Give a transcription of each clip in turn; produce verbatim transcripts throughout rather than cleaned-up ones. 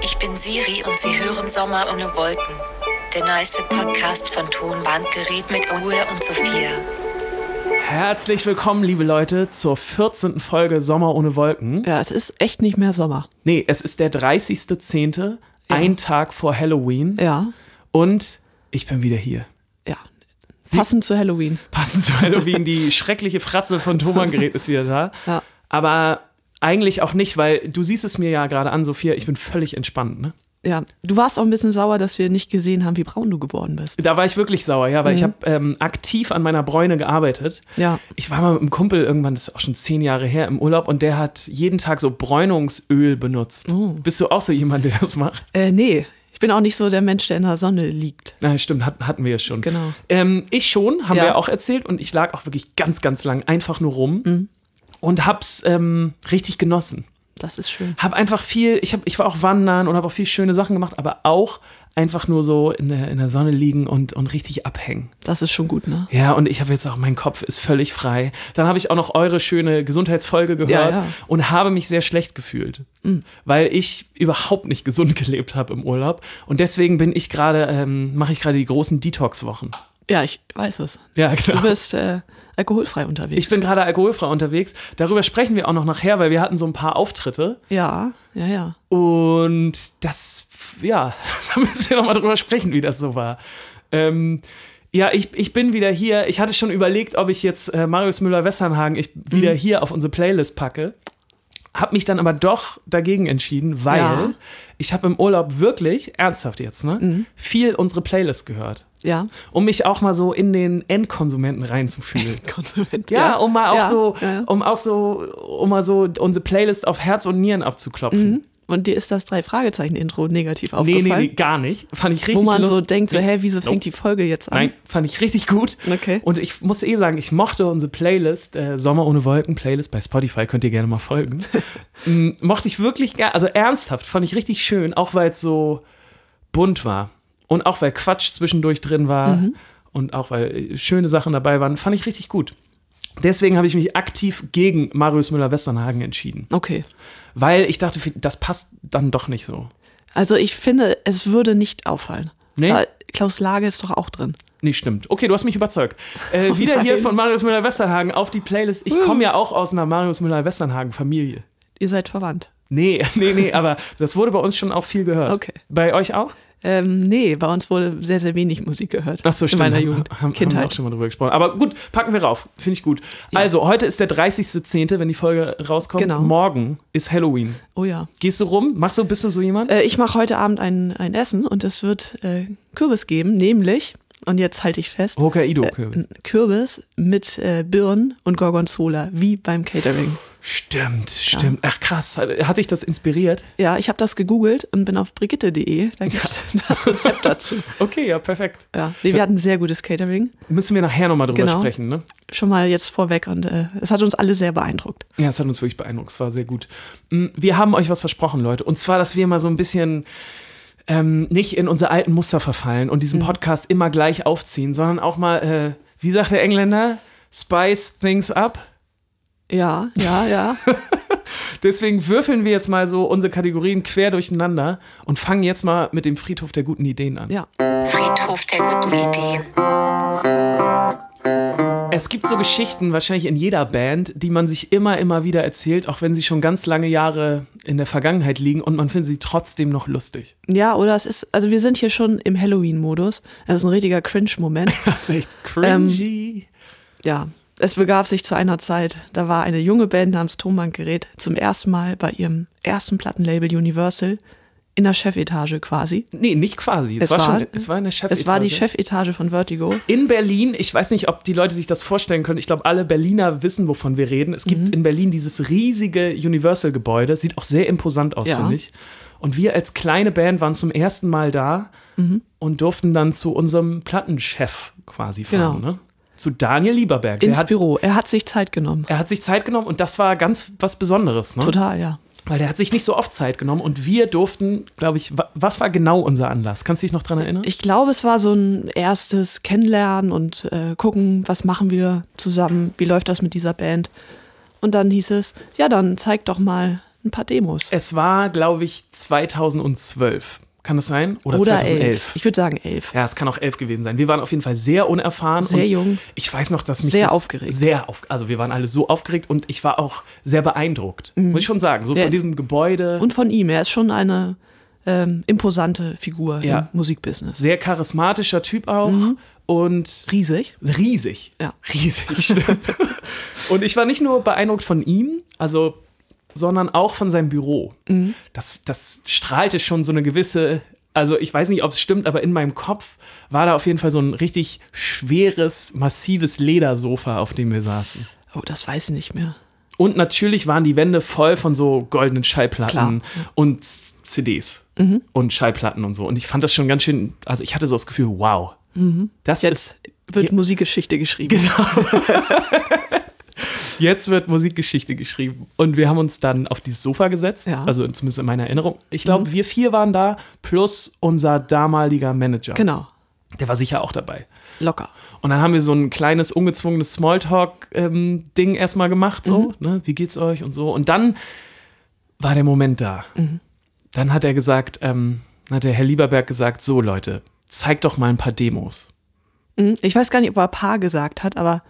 Ich bin Siri und Sie hören Sommer ohne Wolken. Der nice Podcast von Tonbandgerät mit Ole und Sophia. Herzlich willkommen, liebe Leute, zur vierzehnten Folge Sommer ohne Wolken. Ja, es ist echt nicht mehr Sommer. Nee, es ist der dreißigster zehnte, ja. Ein Tag vor Halloween. Ja. Und ich bin wieder hier. Ja. Passend zu Halloween. Passend zu Halloween. Die schreckliche Fratze von Tonbandgerät ist wieder da. Ja. Aber eigentlich auch nicht, weil du siehst es mir ja gerade an, Sophia, ich bin völlig entspannt, ne? Ja, du warst auch ein bisschen sauer, dass wir nicht gesehen haben, wie braun du geworden bist. Da war ich wirklich sauer, ja, weil mhm. ich habe ähm, aktiv an meiner Bräune gearbeitet. Ja. Ich war mal mit einem Kumpel irgendwann, das ist auch schon zehn Jahre her, im Urlaub und der hat jeden Tag so Bräunungsöl benutzt. Oh. Bist du auch so jemand, der das macht? Äh, nee. Ich bin auch nicht so der Mensch, der in der Sonne liegt. Ja, stimmt, hat, hatten wir ja schon. Genau. Ähm, ich schon, haben ja. wir ja auch erzählt und ich lag auch wirklich ganz, ganz lang einfach nur rum mhm. und hab's ähm, richtig genossen. Das ist schön. Hab einfach viel, ich, hab, ich war auch wandern und habe auch viel schöne Sachen gemacht, aber auch einfach nur so in der, in der Sonne liegen und, und richtig abhängen. Das ist schon gut, ne? Ja, und ich habe jetzt auch, mein Kopf ist völlig frei. Dann habe ich auch noch eure schöne Gesundheitsfolge gehört ja, ja. und habe mich sehr schlecht gefühlt, mhm. weil ich überhaupt nicht gesund gelebt habe im Urlaub. Und deswegen bin ich gerade, ähm, mache ich gerade die großen Detox-Wochen. Ja, ich weiß es. Ja, genau. Du bist äh, alkoholfrei unterwegs. Ich bin gerade alkoholfrei unterwegs. Darüber sprechen wir auch noch nachher, weil wir hatten so ein paar Auftritte. Ja, ja, ja. Und das, ja, da müssen wir noch mal drüber sprechen, wie das so war. Ähm, ja, ich, ich bin wieder hier. Ich hatte schon überlegt, ob ich jetzt äh, Marius Müller-Westernhagen ich wieder mhm. hier auf unsere Playlist packe. Hab mich dann aber doch dagegen entschieden, weil ja. ich habe im Urlaub wirklich, ernsthaft jetzt, ne, mhm. viel unsere Playlist gehört. Ja. Um mich auch mal so in den Endkonsumenten reinzufühlen. Endkonsument, ja, ja. um mal auch ja. so, ja. um auch so, um mal so unsere Playlist auf Herz und Nieren abzuklopfen. Mhm. Und dir ist das Drei-Fragezeichen-Intro negativ aufgefallen? Nee, nee, nee, gar nicht. Fand ich richtig Wo man lust- so denkt, so, nee. hä, wieso fängt nope. die Folge jetzt an? Nein, fand ich richtig gut. Okay. Und ich muss eh sagen, ich mochte unsere Playlist, äh, Sommer ohne Wolken Playlist bei Spotify, könnt ihr gerne mal folgen. m, mochte ich wirklich gerne, also ernsthaft, fand ich richtig schön, auch weil es so bunt war. Und auch weil Quatsch zwischendurch drin war mhm. und auch weil schöne Sachen dabei waren, fand ich richtig gut. Deswegen habe ich mich aktiv gegen Marius Müller-Westernhagen entschieden. Okay. Weil ich dachte, das passt dann doch nicht so. Also ich finde, es würde nicht auffallen. Nee? Da, Klaus Lage ist doch auch drin. Nee, stimmt. Okay, du hast mich überzeugt. Äh, oh wieder nein. hier von Marius Müller-Westernhagen auf die Playlist. Ich komme ja auch aus einer Marius Müller-Westernhagen-Familie. Ihr seid verwandt? Nee, nee, nee, aber das wurde bei uns schon auch viel gehört. Okay. Bei euch auch? Ähm, nee, bei uns wurde sehr, sehr wenig Musik gehört. Ach so, stimmt. In meiner Jugend, haben, Kindheit. Haben wir auch schon mal drüber gesprochen. Aber gut, packen wir rauf. Finde ich gut. Ja. Also, heute ist der dreißigster zehnte, wenn die Folge rauskommt. Genau. Morgen ist Halloween. Oh ja. Gehst du rum? Machst du, bist du so jemand? Äh, ich mache heute Abend ein, ein Essen und es wird äh, Kürbis geben, nämlich, und jetzt halte ich fest, Hokkaido-Kürbis. Äh, Kürbis mit äh, Birnen und Gorgonzola, wie beim Catering. Stimmt, stimmt. Ja. Ach krass, hat dich das inspiriert? Ja, ich habe das gegoogelt und bin auf brigitte punkt de, da gibt es das Rezept dazu. Okay, ja, perfekt. Ja, nee, wir hatten sehr gutes Catering. Müssen wir nachher nochmal drüber genau. sprechen, ne? Schon mal jetzt vorweg und äh, es hat uns alle sehr beeindruckt. Ja, es hat uns wirklich beeindruckt, es war sehr gut. Wir haben euch was versprochen, Leute, und zwar, dass wir mal so ein bisschen ähm, nicht in unsere alten Muster verfallen und diesen Podcast mhm. immer gleich aufziehen, sondern auch mal, äh, wie sagt der Engländer, spice things up. Ja, ja, ja. Deswegen würfeln wir jetzt mal so unsere Kategorien quer durcheinander und fangen jetzt mal mit dem Friedhof der guten Ideen an. Ja. Friedhof der guten Ideen. Es gibt so Geschichten, wahrscheinlich in jeder Band, die man sich immer, immer wieder erzählt, auch wenn sie schon ganz lange Jahre in der Vergangenheit liegen und man findet sie trotzdem noch lustig. Ja, oder es ist, also wir sind hier schon im Halloween-Modus. Das ist ein richtiger Cringe-Moment. Das ist echt cringy. Ähm, ja. Es begab sich zu einer Zeit, da war eine junge Band namens Tonbandgerät zum ersten Mal bei ihrem ersten Plattenlabel Universal in der Chefetage quasi. Nee, nicht quasi. Es, es, war, war, schon, es war in der Chefetage. Es war die Chefetage von Vertigo. In Berlin, ich weiß nicht, ob die Leute sich das vorstellen können, ich glaube, alle Berliner wissen, wovon wir reden. Es gibt mhm. in Berlin dieses riesige Universal-Gebäude, sieht auch sehr imposant aus, ja. finde ich. Und wir als kleine Band waren zum ersten Mal da mhm. und durften dann zu unserem Plattenchef quasi fahren, genau. ne? Zu Daniel Lieberberg. Ins der hat, Büro. Er hat sich Zeit genommen. Er hat sich Zeit genommen und das war ganz was Besonderes, ne? Total, ja. Weil der hat sich nicht so oft Zeit genommen und wir durften, glaube ich, wa- was war genau unser Anlass? Kannst du dich noch dran erinnern? Ich glaube, es war so ein erstes Kennenlernen und äh, gucken, was machen wir zusammen, wie läuft das mit dieser Band. Und dann hieß es, ja, dann zeig doch mal ein paar Demos. Es war, glaube ich, zweitausendzwölf. Kann das sein? Oder, Oder zweitausendelf? elf. Ich würde sagen elf. Ja, es kann auch elf gewesen sein. Wir waren auf jeden Fall sehr unerfahren. Sehr und jung. Ich weiß noch, dass mich Sehr das aufgeregt. Sehr auf, also wir waren alle so aufgeregt und ich war auch sehr beeindruckt. Mhm. Muss ich schon sagen. So Der, von diesem Gebäude. Und von ihm. Er ist schon eine ähm, imposante Figur ja. im Musikbusiness. Sehr charismatischer Typ auch. Mhm. Und riesig. Riesig. Ja. Riesig, stimmt. Und ich war nicht nur beeindruckt von ihm, also, sondern auch von seinem Büro. Mhm. Das, das strahlte schon so eine gewisse, also ich weiß nicht, ob es stimmt, aber in meinem Kopf war da auf jeden Fall so ein richtig schweres, massives Ledersofa, auf dem wir saßen. Oh, das weiß ich nicht mehr. Und natürlich waren die Wände voll von so goldenen Schallplatten Klar. und C Ds mhm. und Schallplatten und so. Und ich fand das schon ganz schön, also ich hatte so das Gefühl, wow. Mhm. Das Jetzt ist, wird ja, Musikgeschichte geschrieben. Genau. Jetzt wird Musikgeschichte geschrieben. Und wir haben uns dann auf dieses Sofa gesetzt, ja. also zumindest in meiner Erinnerung. Ich glaube, mhm. wir vier waren da, plus unser damaliger Manager. Genau. Der war sicher auch dabei. Locker. Und dann haben wir so ein kleines, ungezwungenes Smalltalk-Ding ähm, erstmal gemacht, so, mhm. ne? Wie geht's euch und so. Und dann war der Moment da. Mhm. Dann hat er gesagt, ähm, hat der Herr Lieberberg gesagt, so Leute, zeigt doch mal ein paar Demos. Mhm. Ich weiß gar nicht, ob er paar gesagt hat, aber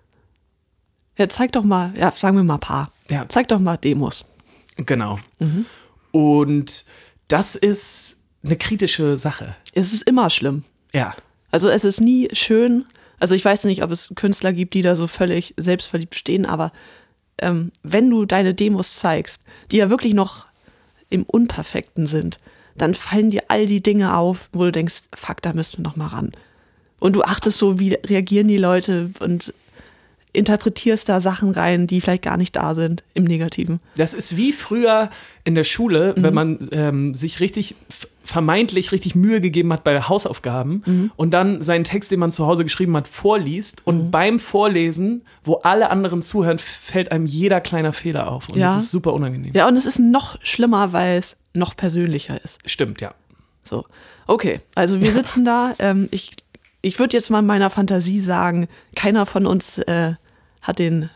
ja, zeig doch mal, ja, sagen wir mal paar. Ja. Zeig doch mal Demos. Genau. Mhm. Und das ist eine kritische Sache. Es ist immer schlimm. Ja. Also es ist nie schön. Also ich weiß nicht, ob es Künstler gibt, die da so völlig selbstverliebt stehen, aber ähm, wenn du deine Demos zeigst, die ja wirklich noch im Unperfekten sind, dann fallen dir all die Dinge auf, wo du denkst, fuck, da müssen wir noch mal ran. Und du achtest so, wie reagieren die Leute und interpretierst da Sachen rein, die vielleicht gar nicht da sind, im Negativen. Das ist wie früher in der Schule, mhm. wenn man ähm, sich richtig, vermeintlich richtig Mühe gegeben hat bei Hausaufgaben mhm. und dann seinen Text, den man zu Hause geschrieben hat, vorliest und mhm. beim Vorlesen, wo alle anderen zuhören, fällt einem jeder kleiner Fehler auf und ja. das ist super unangenehm. Ja, und es ist noch schlimmer, weil es noch persönlicher ist. Stimmt, ja. So, okay, also wir sitzen da, ähm, ich, ich würde jetzt mal in meiner Fantasie sagen, keiner von uns äh, hat den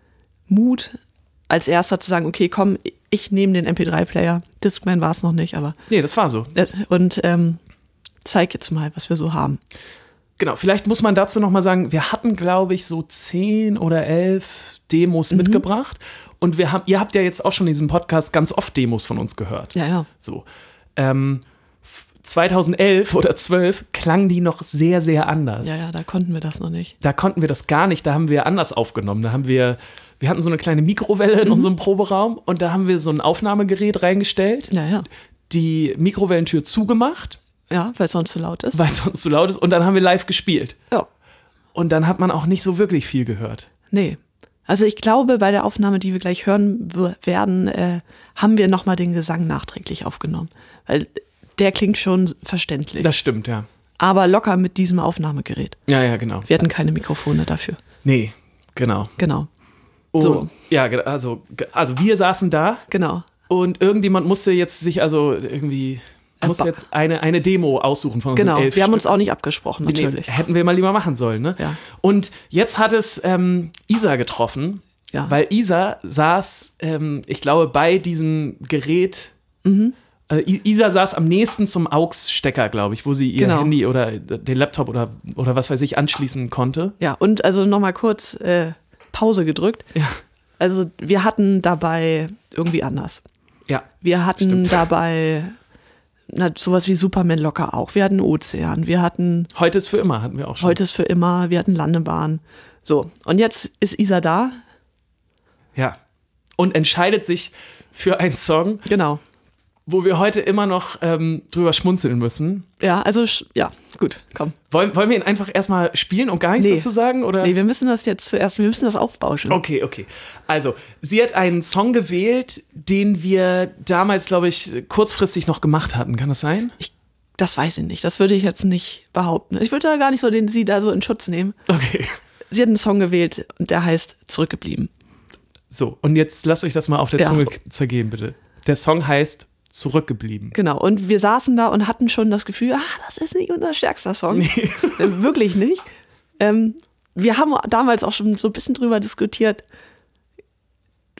Mut, als erster zu sagen, okay, komm, ich nehme den M P drei Player. Discman war es noch nicht, aber... Nee, das war so. Und ähm, zeig jetzt mal, was wir so haben. Genau, vielleicht muss man dazu noch mal sagen, wir hatten, glaube ich, so zehn oder elf Demos mhm. mitgebracht. Und wir haben, ihr habt ja jetzt auch schon in diesem Podcast ganz oft Demos von uns gehört. Ja, ja. So. Ähm, zweitausendelf oder zwölf klangen die noch sehr, sehr anders. Ja, ja, da konnten wir das noch nicht. Da konnten wir das gar nicht, da haben wir anders aufgenommen. Da haben wir, wir hatten so eine kleine Mikrowelle in mhm. unserem Proberaum und da haben wir so ein Aufnahmegerät reingestellt, ja, ja. die Mikrowellentür zugemacht. Ja, weil es sonst zu laut ist. Weil es sonst zu laut ist und dann haben wir live gespielt. Ja. Und dann hat man auch nicht so wirklich viel gehört. Nee. Also ich glaube, bei der Aufnahme, die wir gleich hören w- werden, äh, haben wir nochmal den Gesang nachträglich aufgenommen. Weil der klingt schon verständlich. Das stimmt, ja. Aber locker mit diesem Aufnahmegerät. Ja, ja, genau. Wir hatten keine Mikrofone dafür. Nee, genau. Genau. Und, so. Ja, also, also wir saßen da. Genau. Und irgendjemand musste jetzt sich also irgendwie, musste jetzt eine, eine Demo aussuchen von unseren Genau, elf wir haben Stück. uns auch nicht abgesprochen, natürlich. Nee, hätten wir mal lieber machen sollen, ne? Ja. Und jetzt hat es ähm, Isa getroffen, ja. weil Isa saß, ähm, ich glaube, bei diesem Gerät, mhm. äh, Isa saß am nächsten zum A U X-Stecker, glaube ich, wo sie ihr genau. Handy oder den Laptop oder, oder was weiß ich anschließen konnte. Ja, und also nochmal kurz äh, Pause gedrückt. Ja. Also wir hatten dabei irgendwie anders. Ja. Wir hatten stimmt. dabei na, sowas wie Superman locker auch. Wir hatten Ozean, wir hatten... Heute ist für immer, hatten wir auch schon. Heute ist für immer, wir hatten Landebahn. So, und jetzt ist Isa da. Ja. Und entscheidet sich für einen Song, genau, wo wir heute immer noch ähm, drüber schmunzeln müssen. Ja, also, ja, gut, komm. Wollen, wollen wir ihn einfach erstmal spielen und gar nichts nee. dazu sagen? Oder? Nee, wir müssen das jetzt zuerst, wir müssen das aufbauschen. Okay, okay. Also, sie hat einen Song gewählt, den wir damals, glaube ich, kurzfristig noch gemacht hatten. Kann das sein? Ich, das weiß ich nicht. Das würde ich jetzt nicht behaupten. Ich würde da gar nicht so den sie da so in Schutz nehmen. Okay. Sie hat einen Song gewählt und der heißt Zurückgeblieben. So, und jetzt lasst euch das mal auf der ja. Zunge zergehen, bitte. Der Song heißt Zurückgeblieben. Genau, und wir saßen da und hatten schon das Gefühl, ah, das ist nicht unser stärkster Song. Nee. Wirklich nicht. Ähm, wir haben damals auch schon so ein bisschen drüber diskutiert,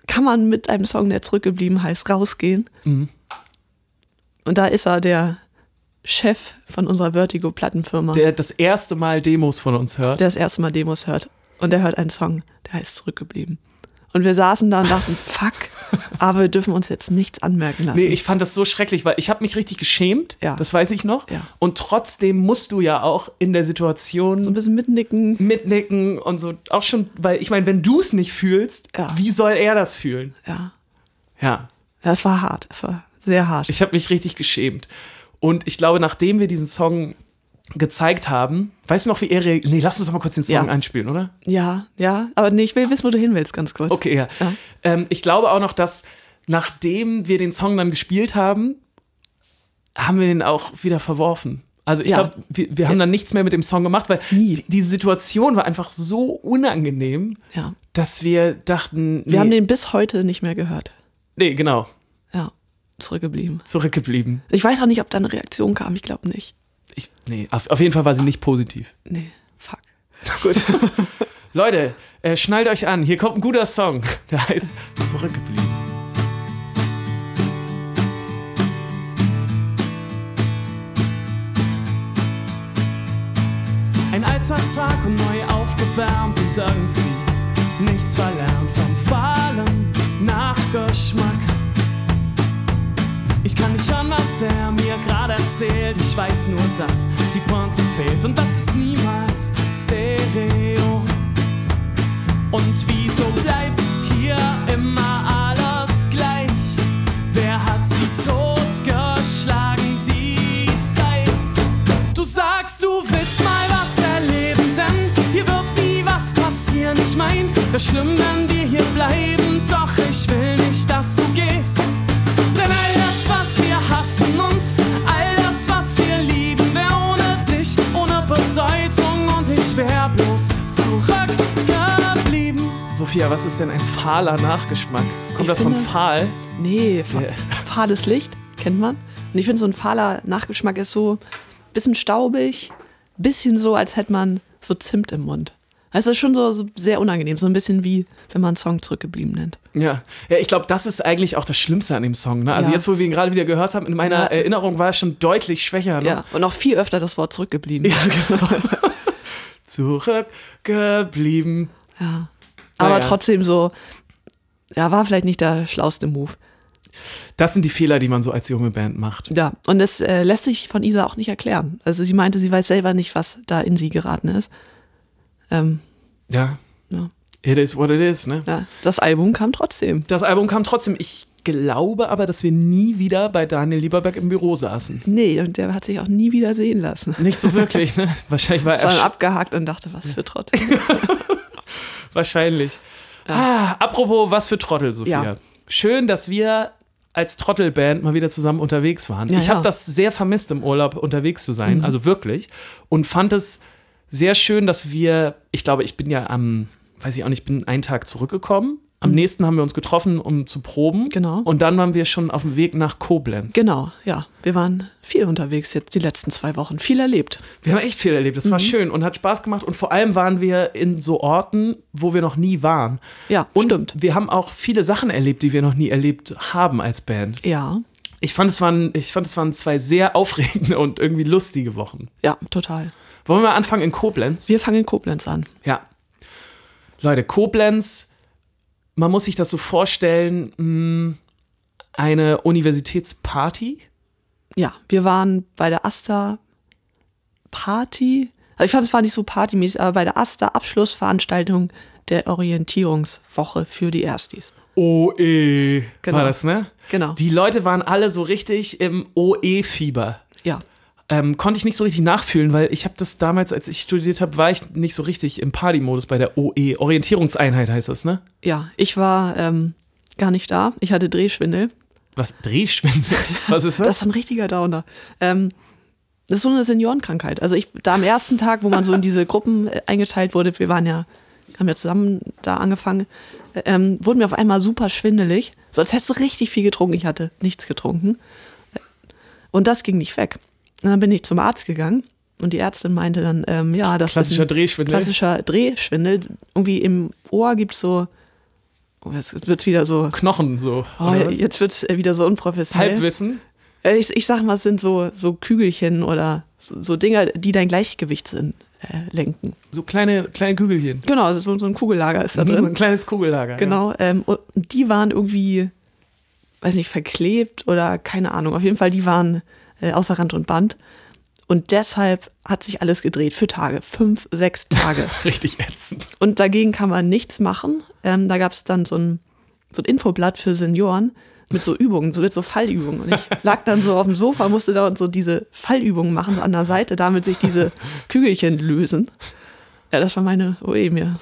kann man mit einem Song, der zurückgeblieben heißt, rausgehen. Mhm. Und da ist er der Chef von unserer Vertigo-Plattenfirma, Der das erste Mal Demos von uns hört. der das erste Mal Demos hört. Und der hört einen Song, der heißt Zurückgeblieben. Und wir saßen da und dachten, fuck, aber wir dürfen uns jetzt nichts anmerken lassen. Nee, ich fand das so schrecklich, weil ich habe mich richtig geschämt, Ja. das weiß ich noch. Ja. Und trotzdem musst du ja auch in der Situation So ein bisschen mitnicken. mitnicken und so auch schon, weil ich meine, wenn du es nicht fühlst, Ja. wie soll er das fühlen? Ja. Ja, Ja, es war hart. Es war sehr hart. ich habe mich richtig geschämt. Und ich glaube, nachdem wir diesen Song gezeigt haben, weißt du noch, wie er reagiert? Nee, lass uns doch mal kurz den Song Ja. einspielen, oder? Ja, ja. Aber nee, ich will wissen, wo du hin willst, ganz kurz. Okay, ja. Ja. Ähm, ich glaube auch noch, dass nachdem wir den Song dann gespielt haben, haben wir den auch wieder verworfen. Also ich Ja. glaube, wir, wir haben dann nichts mehr mit dem Song gemacht, weil Nie. die, die Situation war einfach so unangenehm, Ja. dass wir dachten, nee, Wir haben den bis heute nicht mehr gehört. nee, genau, Ja. Zurückgeblieben. zurückgeblieben. Ich weiß auch nicht, ob da eine Reaktion kam. Ich glaube nicht. Ich, nee, auf, auf jeden Fall war sie nicht positiv. Nee. Fuck. Gut. Leute, äh, schnallt euch an, hier kommt ein guter Song, der heißt Zurückgeblieben. Ein alter Tag und neu aufgewärmt und irgendwie nichts verlernt vom fahlen Nachgeschmack. Ich kann nicht hören, was er mir gerade erzählt. Ich weiß nur, dass die Pointe fehlt und das ist niemals Stereo. Und wieso bleibt hier immer alles gleich? Wer hat sie totgeschlagen, die Zeit? Du sagst, du willst mal was erleben, denn hier wird nie was passieren. Ich mein, wäre schlimm, wenn wir hier bleiben, doch ich will nicht, dass du gehst. Denn all das, was wir hassen und all das, was wir lieben, wär ohne dich, ohne Bedeutung und ich wär bloß zurückgeblieben. Sophia, was ist denn ein fahler Nachgeschmack? Kommt Ich das von finde- fahl? Nee, fa Ja. fahles Licht, kennt man. Und ich finde, so ein fahler Nachgeschmack ist so ein bisschen staubig, bisschen so, als hätte man so Zimt im Mund. Also das ist schon so, so sehr unangenehm, so ein bisschen wie, wenn man einen Song Zurückgeblieben nennt. Ja, ja, ich glaube, das ist eigentlich auch das Schlimmste an dem Song. Ne? Also Ja. jetzt, wo wir ihn gerade wieder gehört haben, in meiner Ja. Erinnerung war er schon deutlich schwächer. Ne? Ja, und auch viel öfter das Wort zurückgeblieben. Ja, genau. Zurückgeblieben. Ja. Aber Naja. trotzdem so, ja, war vielleicht nicht der schlauste Move. Das sind die Fehler, die man so als junge Band macht. Ja, und das äh, lässt sich von Isa auch nicht erklären. Also sie meinte, sie weiß selber nicht, was da in sie geraten ist. Ähm, Ja, ja. it is what it is. Ne? Ja, das Album kam trotzdem. Das Album kam trotzdem. Ich glaube aber, dass wir nie wieder bei Daniel Lieberberg im Büro saßen. Nee, und der hat sich auch nie wieder sehen lassen. Nicht so wirklich, ne? Wahrscheinlich war Es war dann er. abgehakt und dachte, was für Trottel. Wahrscheinlich. Ah, apropos, was für Trottel, Sophia. Ja. Schön, dass wir als Trottelband mal wieder zusammen unterwegs waren. Ja, ich habe ja. das sehr vermisst, im Urlaub unterwegs zu sein, Mhm. also wirklich. Und fand es sehr schön, dass wir, ich glaube, ich bin ja am, weiß ich auch nicht, ich bin einen Tag zurückgekommen. Am nächsten haben wir uns getroffen, um zu proben. Genau. Und dann waren wir schon auf dem Weg nach Koblenz. Genau, ja. Wir waren viel unterwegs jetzt die letzten zwei Wochen. Viel erlebt. Wir haben echt viel erlebt. Das war schön und hat Spaß gemacht. Und vor allem waren wir in so Orten, wo wir noch nie waren. Ja, Und stimmt. wir haben auch viele Sachen erlebt, die wir noch nie erlebt haben als Band. Ja, Ich fand, es waren, ich fand, es waren zwei sehr aufregende und irgendwie lustige Wochen. ja, total. Wollen wir mal anfangen in Koblenz? Wir fangen in Koblenz an. Ja. Leute, Koblenz, man muss sich das so vorstellen, mh, eine Universitätsparty. Ja, wir waren bei der Asta Party. Also ich fand, es war nicht so partymäßig, aber bei der Asta Abschlussveranstaltung der Orientierungswoche für die Erstis. O E Genau. war das, ne? Genau. Die Leute waren alle so richtig im O E-Fieber. Ja, Ähm, konnte ich nicht so richtig nachfühlen, weil ich habe das damals, als ich studiert habe, war ich nicht so richtig im Party-Modus bei der O E. Orientierungseinheit heißt das, ne? ja. Ich war ähm, gar nicht da. Ich hatte Drehschwindel. Was? Drehschwindel? Was ist das? Das ist ein richtiger Downer. Ähm, das ist so eine Seniorenkrankheit. Also ich, da am ersten Tag, wo man so in diese Gruppen äh, eingeteilt wurde, wir waren ja, haben ja zusammen da angefangen, äh, ähm, wurden mir auf einmal super schwindelig. So als hättest du richtig viel getrunken. Ich hatte nichts getrunken. Und das ging nicht weg. Und dann bin ich zum Arzt gegangen und die Ärztin meinte dann, ähm, ja, das Klassischer ist ein Drehschwindel. klassischer Drehschwindel. Irgendwie im Ohr gibt es so Oh, jetzt wird wieder so. Knochen so. Oh, jetzt wird es wieder so unprofessionell. Halbwissen. Ich, ich sag mal, es sind so, so Kügelchen oder so, so Dinger, die dein Gleichgewichtssinn äh, lenken. So kleine, kleine Kügelchen. Genau, so, so ein Kugellager ist da So drin. ein kleines Kugellager. Genau, ähm, und die waren irgendwie, weiß nicht, verklebt oder keine Ahnung. Auf jeden Fall, die waren äh, außer Rand und Band. Und deshalb hat sich alles gedreht für Tage, fünf, sechs Tage. Ja. Richtig ätzend. Und dagegen kann man nichts machen. Ähm, da gab es dann so ein, so ein Infoblatt für Senioren mit so Übungen, so mit so Fallübungen. Und ich lag dann so auf dem Sofa, musste da und so diese Fallübungen machen, so an der Seite, damit sich diese Kügelchen lösen. Ja, das war meine O E mir.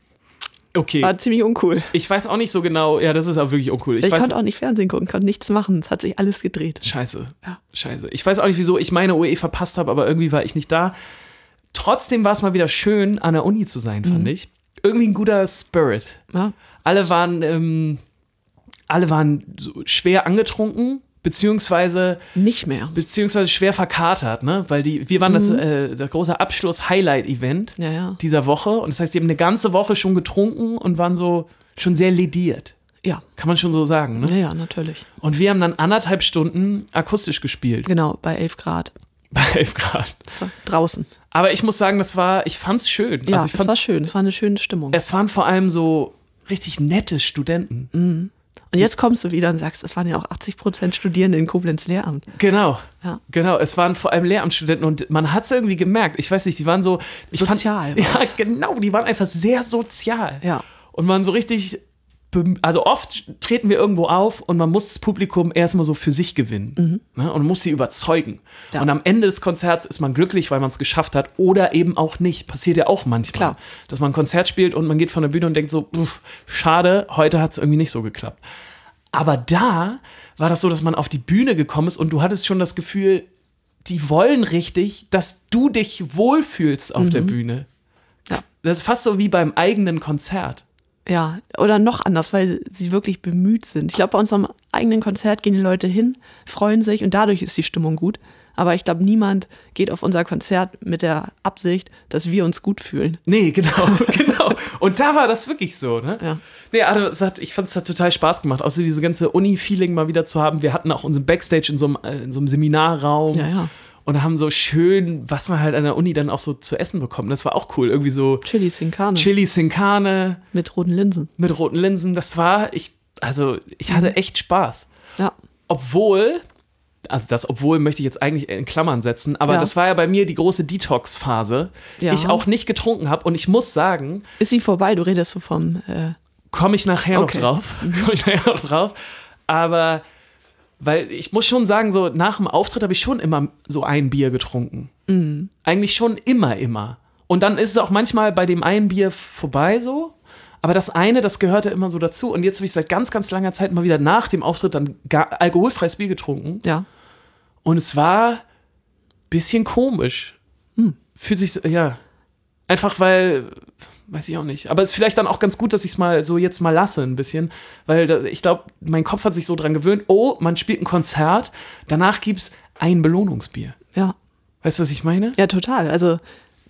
Okay. War ziemlich uncool. Ich weiß auch nicht so genau, ja, das ist auch wirklich uncool. Ich, Ich weiß, konnte auch nicht Fernsehen gucken, konnte nichts machen. Es hat sich alles gedreht. Scheiße. Ja. Scheiße. Ich weiß auch nicht, wieso ich meine O E verpasst habe, aber irgendwie war ich nicht da. Trotzdem war es mal wieder schön, an der Uni zu sein, fand Mhm. ich. Irgendwie ein guter Spirit. Ja. Alle waren, ähm, alle waren so schwer angetrunken, beziehungsweise, Nicht mehr. beziehungsweise schwer verkatert, ne? Weil die, wir waren das, äh, das große Abschluss-Highlight-Event Ja, ja. dieser Woche. Und das heißt, die haben eine ganze Woche schon getrunken und waren so schon sehr lediert. Ja. Kann man schon so sagen, ne? Ja, ja, natürlich. Und wir haben dann anderthalb Stunden akustisch gespielt. Genau, bei elf Grad. Bei elf Grad. Das war draußen. Aber ich muss sagen, das war, ich fand's schön. Ja, also ich es fand's, war schön. Es war eine schöne Stimmung. Es waren vor allem so richtig nette Studenten. Und jetzt kommst du wieder und sagst, es waren ja auch achtzig Prozent Studierende in Koblenz Lehramt. Genau. Ja. Genau, es waren vor allem Lehramtsstudenten und man hat es irgendwie gemerkt. Ich weiß nicht, die waren so ich Sozial Fand, ja, war's. genau, die waren einfach sehr sozial. Ja. Und waren so richtig, bem- also oft treten wir irgendwo auf und man muss das Publikum erstmal so für sich gewinnen. Ne? Und man muss sie überzeugen. Ja. Und am Ende des Konzerts ist man glücklich, weil man es geschafft hat oder eben auch nicht. Passiert ja auch manchmal. Klar. Dass man ein Konzert spielt und man geht von der Bühne und denkt so, uff, schade, heute hat es irgendwie nicht so geklappt. Aber da war das so, dass man auf die Bühne gekommen ist und du hattest schon das Gefühl, die wollen richtig, dass du dich wohlfühlst auf der Bühne. Ja. Das ist fast so wie beim eigenen Konzert. Ja, oder noch anders, weil sie wirklich bemüht sind. Ich glaube, bei unserem eigenen Konzert gehen die Leute hin, freuen sich und dadurch ist die Stimmung gut. Aber ich glaube, niemand geht auf unser Konzert mit der Absicht, dass wir uns gut fühlen. Nee, genau, genau. Und da war das wirklich so, ne? Ja. Nee, also es hat, ich fand es hat total Spaß gemacht, auch so diese ganze Uni-Feeling mal wieder zu haben. Wir hatten auch unseren Backstage in so einem, äh, in so einem Seminarraum. Ja, ja. Und haben so schön, was man halt an der Uni dann auch so zu essen bekommt. Das war auch cool. Irgendwie so Chili Sin Carne Chili Sin Carne mit roten Linsen. mit roten Linsen. Das war, ich, also ich hatte echt Spaß. Ja, Obwohl, also das obwohl möchte ich jetzt eigentlich in Klammern setzen, aber Ja. das war ja bei mir die große Detox-Phase. Ja. Ich auch nicht getrunken habe und ich muss sagen, ist sie vorbei? Du redest so vom, äh, komme ich nachher Okay. noch drauf. Komme ich nachher noch drauf. Aber weil ich muss schon sagen, so nach dem Auftritt habe ich schon immer so ein Bier getrunken. Mhm. Eigentlich schon immer, immer. Und dann ist es auch manchmal bei dem einen Bier vorbei so. Aber das eine, das gehörte immer so dazu. Und jetzt habe ich seit ganz, ganz langer Zeit mal wieder nach dem Auftritt dann gar, alkoholfreies Bier getrunken. ja. Und es war ein bisschen komisch. Fühlt sich, so- ja, einfach weil, weiß ich auch nicht. Aber es ist vielleicht dann auch ganz gut, dass ich es mal so jetzt mal lasse ein bisschen. Weil da, ich glaube, mein Kopf hat sich so dran gewöhnt, oh, man spielt ein Konzert, danach gibt es ein Belohnungsbier. Ja. Weißt du, was ich meine? Ja, total. Also,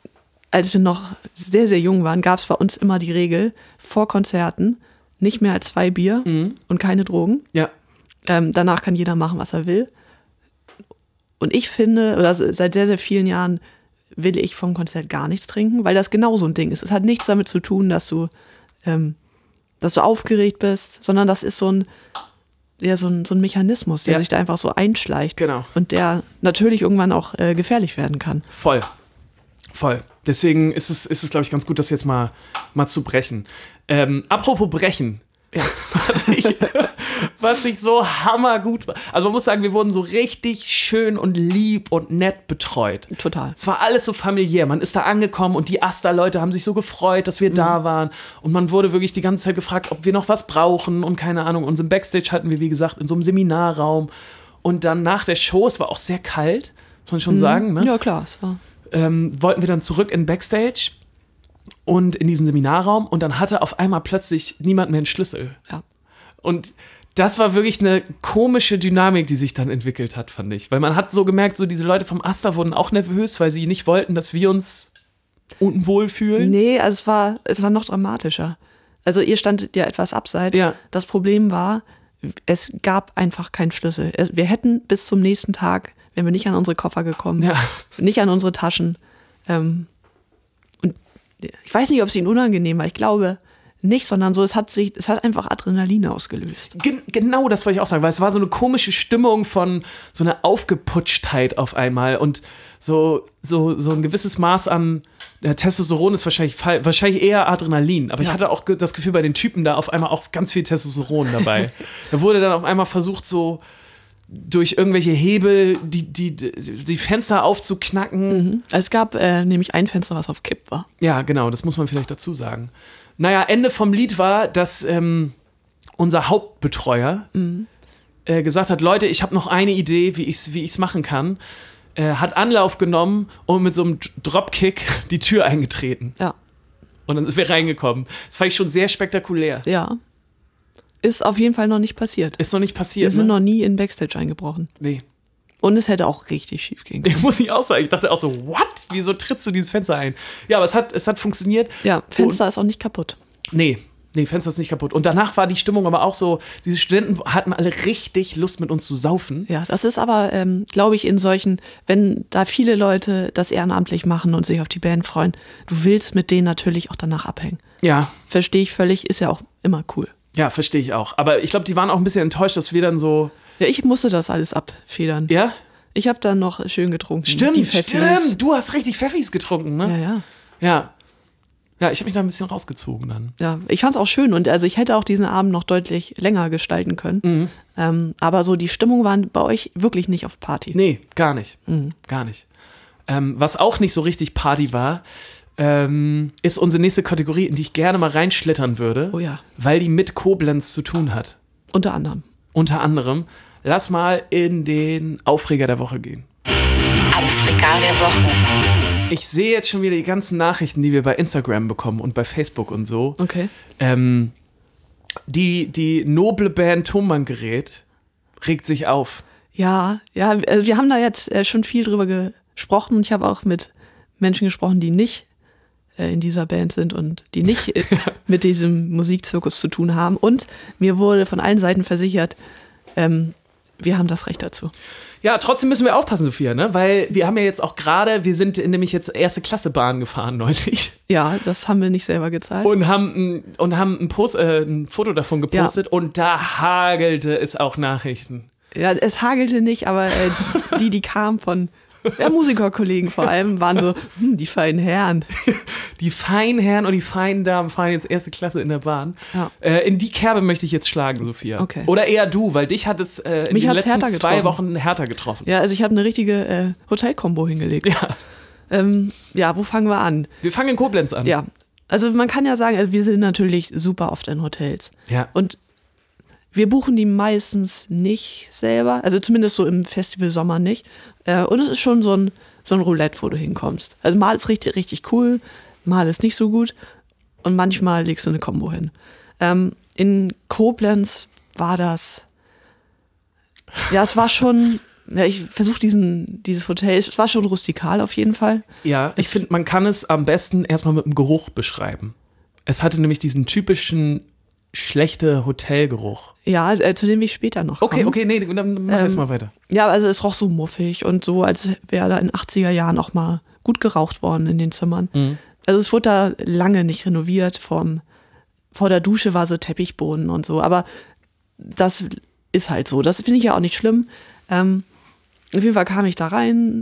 als wir noch sehr, sehr jung waren, gab es bei uns immer die Regel, vor Konzerten nicht mehr als zwei Bier und keine Drogen. Ja. Ähm, danach kann jeder machen, was er will. Und ich finde, oder seit sehr, sehr vielen Jahren will ich vom Konzert gar nichts trinken, weil das genau so ein Ding ist. Es hat nichts damit zu tun, dass du, ähm, dass du aufgeregt bist, sondern das ist so ein, ja, so ein, so ein Mechanismus, der Ja. sich da einfach so einschleicht. Genau. Und der natürlich irgendwann auch äh, gefährlich werden kann. Voll. Voll. Deswegen ist es, ist es glaube ich, ganz gut, das jetzt mal, mal zu brechen. Ähm, apropos brechen. Ja. Was ich, was ich so hammergut war. Also man muss sagen, wir wurden so richtig schön und lieb und nett betreut. Total. Es war alles so familiär. Man ist da angekommen und die Asta-Leute haben sich so gefreut, dass wir da waren. Und man wurde wirklich die ganze Zeit gefragt, ob wir noch was brauchen und keine Ahnung. Unseren Backstage hatten wir, wie gesagt, in so einem Seminarraum. Und dann nach der Show, es war auch sehr kalt, muss man schon sagen, ne? Ja, klar, es war. ähm, wollten wir dann zurück in Backstage und in diesen Seminarraum und dann hatte auf einmal plötzlich niemand mehr einen Schlüssel. Ja. Und das war wirklich eine komische Dynamik, die sich dann entwickelt hat, fand ich. Weil man hat so gemerkt, so diese Leute vom Asta wurden auch nervös, weil sie nicht wollten, dass wir uns unwohl fühlen. Nee, also es war, es war noch dramatischer. Also ihr standet ja etwas abseits. Ja. Das Problem war, es gab einfach keinen Schlüssel. Es- Wir hätten bis zum nächsten Tag, wären wir nicht an unsere Koffer gekommen, Ja. nicht an unsere Taschen. Ähm, und ich weiß nicht, ob es ihnen unangenehm war. Ich glaube nicht, sondern so, es hat sich, es hat einfach Adrenalin ausgelöst. Gen- genau das wollte ich auch sagen, weil es war so eine komische Stimmung von so einer Aufgeputschtheit auf einmal und so, so, so ein gewisses Maß an ja, Testosteron ist wahrscheinlich, fall- wahrscheinlich eher Adrenalin, aber ich Ja. hatte auch ge- das Gefühl bei den Typen da auf einmal auch ganz viel Testosteron dabei. Da wurde dann auf einmal versucht so durch irgendwelche Hebel die, die, die Fenster aufzuknacken. Es gab äh, nämlich ein Fenster, was auf Kipp war. Ja, genau, das muss man vielleicht dazu sagen. Naja, Ende vom Lied war, dass ähm, unser Hauptbetreuer äh, gesagt hat, Leute, ich habe noch eine Idee, wie ich es wie ich's machen kann. Äh, hat Anlauf genommen und mit so einem Dropkick die Tür eingetreten. Ja. Und dann sind wir reingekommen. Das fand ich schon sehr spektakulär. Ja. Ist auf jeden Fall noch nicht passiert. Ist noch nicht Wir passiert, sind ne? noch nie in Backstage eingebrochen. Nee. Und es hätte auch richtig schief gehen können. Ich muss nicht auch sagen. Ich dachte auch so, what? Wieso trittst du dieses Fenster ein? Ja, aber es hat, es hat funktioniert. Ja, Fenster ist auch nicht kaputt. Nee, nee, Fenster ist nicht kaputt. Und danach war die Stimmung aber auch so, diese Studenten hatten alle richtig Lust, mit uns zu saufen. Ja, das ist aber, ähm, glaube ich, in solchen, wenn da viele Leute das ehrenamtlich machen und sich auf die Band freuen, du willst mit denen natürlich auch danach abhängen. Ja, Verstehe ich völlig, ist ja auch immer cool. ja, verstehe ich auch. Aber ich glaube, die waren auch ein bisschen enttäuscht, dass wir dann so, Ja, ich musste das alles abfedern. ja? Ich habe dann noch schön getrunken. Stimmt, Die Pfeffis. stimmt. Du hast richtig Pfeffis getrunken, Ja, ne? ja. Ja. Ja, ich habe mich da ein bisschen rausgezogen dann. Ja, ich fand es auch schön und also ich hätte auch diesen Abend noch deutlich länger gestalten können. Mhm. Ähm, aber so die Stimmung war bei euch wirklich nicht auf Party. Nee, gar nicht. Mhm. Gar nicht. Ähm, was auch nicht so richtig Party war, ähm, ist unsere nächste Kategorie, in die ich gerne mal reinschlittern würde, Oh ja, weil die mit Koblenz zu tun hat. unter anderem. Unter anderem, lass mal in den Aufreger der Woche gehen. Aufreger der Woche. Ich sehe jetzt schon wieder die ganzen Nachrichten, die wir bei Instagram bekommen und bei Facebook und so. Okay. Ähm, die, die noble Band Tonbandgerät regt sich auf. Ja, ja, also wir haben da jetzt äh, schon viel drüber gesprochen und ich habe auch mit Menschen gesprochen, die nicht äh, in dieser Band sind und die nicht äh, mit diesem Musikzirkus zu tun haben. Und mir wurde von allen Seiten versichert, ähm, wir haben das Recht dazu. Ja, trotzdem müssen wir aufpassen, Sophia, ne? Weil wir haben ja jetzt auch gerade, wir sind nämlich jetzt erste Klasse Bahn gefahren neulich Ja, das haben wir nicht selber gezahlt. und haben, ein- und haben ein, Post, äh, ein Foto davon gepostet und da hagelte es auch Nachrichten. Ja, es hagelte nicht, aber äh, die, die kamen von ja, Musikerkollegen vor allem, waren so, hm, die feinen Herren. Die feinen Herren und die feinen Damen fahren jetzt erste Klasse in der Bahn. Ja. Äh, in die Kerbe möchte ich jetzt schlagen, Sophia. Okay. Oder eher du, weil dich hat es äh, in Mich den hat's letzten härter zwei getroffen. Wochen härter getroffen. Ja, also ich habe eine richtige äh, Hotelkombo hingelegt. Ja. Ähm, ja, wo fangen wir an? Wir fangen in Koblenz an. Ja, also man kann ja sagen, also wir sind natürlich super oft in Hotels. Ja. Und wir buchen die meistens nicht selber, also zumindest so im Festival-Sommer nicht. Äh, und es ist schon so ein, so ein Roulette, wo du hinkommst. Also mal ist richtig, richtig cool, mal ist nicht so gut und manchmal legst du eine Kombo hin. Ähm, in Koblenz war das, ja, es war schon, ja, ich versuche diesen, dieses Hotel, es war schon rustikal auf jeden Fall. Ja, ich Es- finde, man kann es am besten erstmal mit dem Geruch beschreiben. Es hatte nämlich diesen typischen schlechte Hotelgeruch. Ja, äh, zu dem will ich später noch Okay, kommen. okay, nee, dann mach Ähm, erst mal weiter. Ja, also es roch so muffig und so, als wäre da in achtziger Jahren auch mal gut geraucht worden in den Zimmern. Mhm. Also es wurde da lange nicht renoviert. Vom, vor der Dusche war so Teppichboden und so. Aber das ist halt so. Das finde ich ja auch nicht schlimm. Ähm, auf jeden Fall kam ich da rein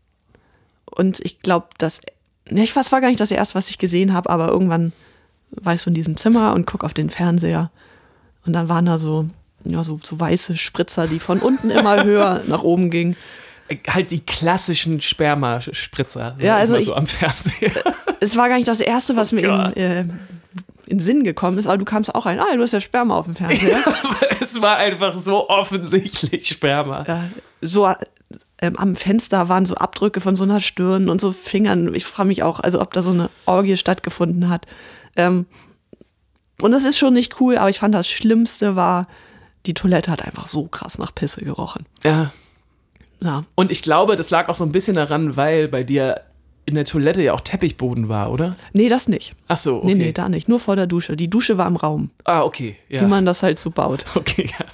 und ich glaube, dass, ne, ich das war gar nicht das erste, was ich gesehen habe, aber irgendwann war ich so in diesem Zimmer und guck auf den Fernseher und dann waren da so, ja, so, so weiße Spritzer, die von unten immer höher nach oben gingen. Halt die klassischen Spermaspritzer. Ja, also immer ich- so am Fernseher. Es war gar nicht das Erste, was mir in, Gott. äh, in den Sinn gekommen ist, aber du kamst auch rein. Ah, du hast ja Sperma auf dem Fernseher. Es war einfach so offensichtlich Sperma. Ja, so ähm, am Fenster waren so Abdrücke von so einer Stirn und so Fingern. Ich frage mich auch, also ob da so eine Orgie stattgefunden hat. Ähm, und das ist schon nicht cool, aber ich fand das Schlimmste war, die Toilette hat einfach so krass nach Pisse gerochen. Ja. Ja, Und ich glaube, das lag auch so ein bisschen daran, weil bei dir in der Toilette ja auch Teppichboden war, oder? Nee, das nicht. Ach so, okay. Nee, nee, da nicht. Nur vor der Dusche. Die Dusche war im Raum. Ah, okay. Ja. Wie man das halt so baut. Okay, ja.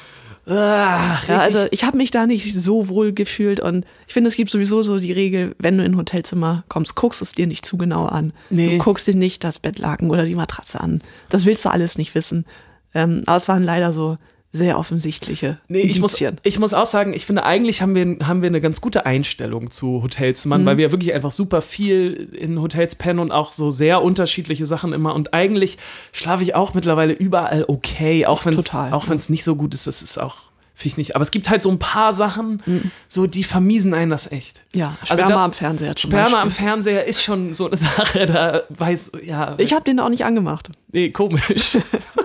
Ach, Ja, also ich habe mich da nicht so wohl gefühlt und ich finde, es gibt sowieso so die Regel, wenn du in ein Hotelzimmer kommst, guckst es dir nicht zu genau an. Nee. Du guckst dir nicht das Bettlaken oder die Matratze an. Das willst du alles nicht wissen. Ähm, aber es waren leider so sehr offensichtliche Nee, ich muss, Indizien. ich muss auch sagen, ich finde, eigentlich haben wir, haben wir eine ganz gute Einstellung zu Hotelzimmern, mhm. weil wir wirklich einfach super viel in Hotels pennen und auch so sehr unterschiedliche Sachen immer. Und eigentlich schlafe ich auch mittlerweile überall okay, auch wenn es auch ja. wenn es nicht so gut ist, das ist auch, finde ich nicht. Aber es gibt halt so ein paar Sachen, mhm. so die vermiesen einen das echt. Ja, Sperma also das, am Fernseher zum Sperma Beispiel. am Fernseher ist schon so eine Sache, da weiß, ja. Ich habe den auch nicht angemacht. Nee, komisch.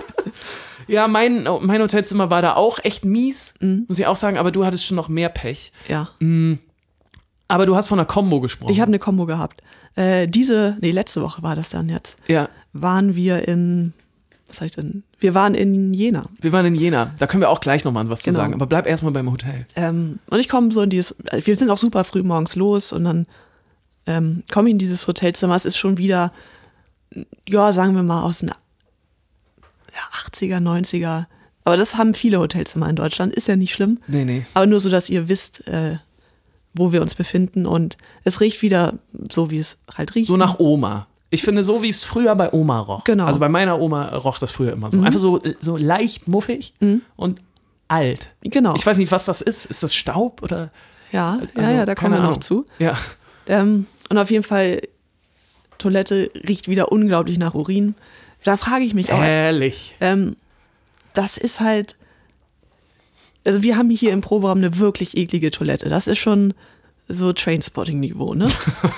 Ja, mein, mein Hotelzimmer war da auch echt mies, mhm. muss ich auch sagen, aber du hattest schon noch mehr Pech. Ja. Mhm. Aber du hast von einer Kombo gesprochen. Ich habe eine Kombo gehabt. Äh, diese, nee, letzte Woche war das dann jetzt. Ja. Waren wir in, was sag ich denn? Wir waren in Jena. Wir waren in Jena. Da können wir auch gleich nochmal was genau. zu sagen. Aber bleib erstmal beim Hotel. Ähm, und ich komme so in dieses, wir sind auch super früh morgens los und dann ähm, komme ich in dieses Hotelzimmer. Es ist schon wieder, ja, sagen wir mal aus den ja, achtziger, neunziger. Aber das haben viele Hotelzimmer in Deutschland. Ist ja nicht schlimm. Nee, nee. Aber nur so, dass ihr wisst, äh, wo wir uns befinden. Und es riecht wieder so, wie es halt riecht. So nach Oma. Ich finde, so wie es früher bei Oma roch. Genau. Also bei meiner Oma roch das früher immer so. Mhm. Einfach so, so leicht muffig mhm. und alt. Genau. Ich weiß nicht, was das ist. Ist das Staub oder? Ja, also, ja, ja, da kommen wir Ahnung. noch zu. Ja. Ähm, und auf jeden Fall, Toilette riecht wieder unglaublich nach Urin. Da frage ich mich auch. Herrlich. Ähm, das ist halt, also wir haben hier im Proberaum eine wirklich eklige Toilette. Das ist schon so Trainspotting-Niveau, ne?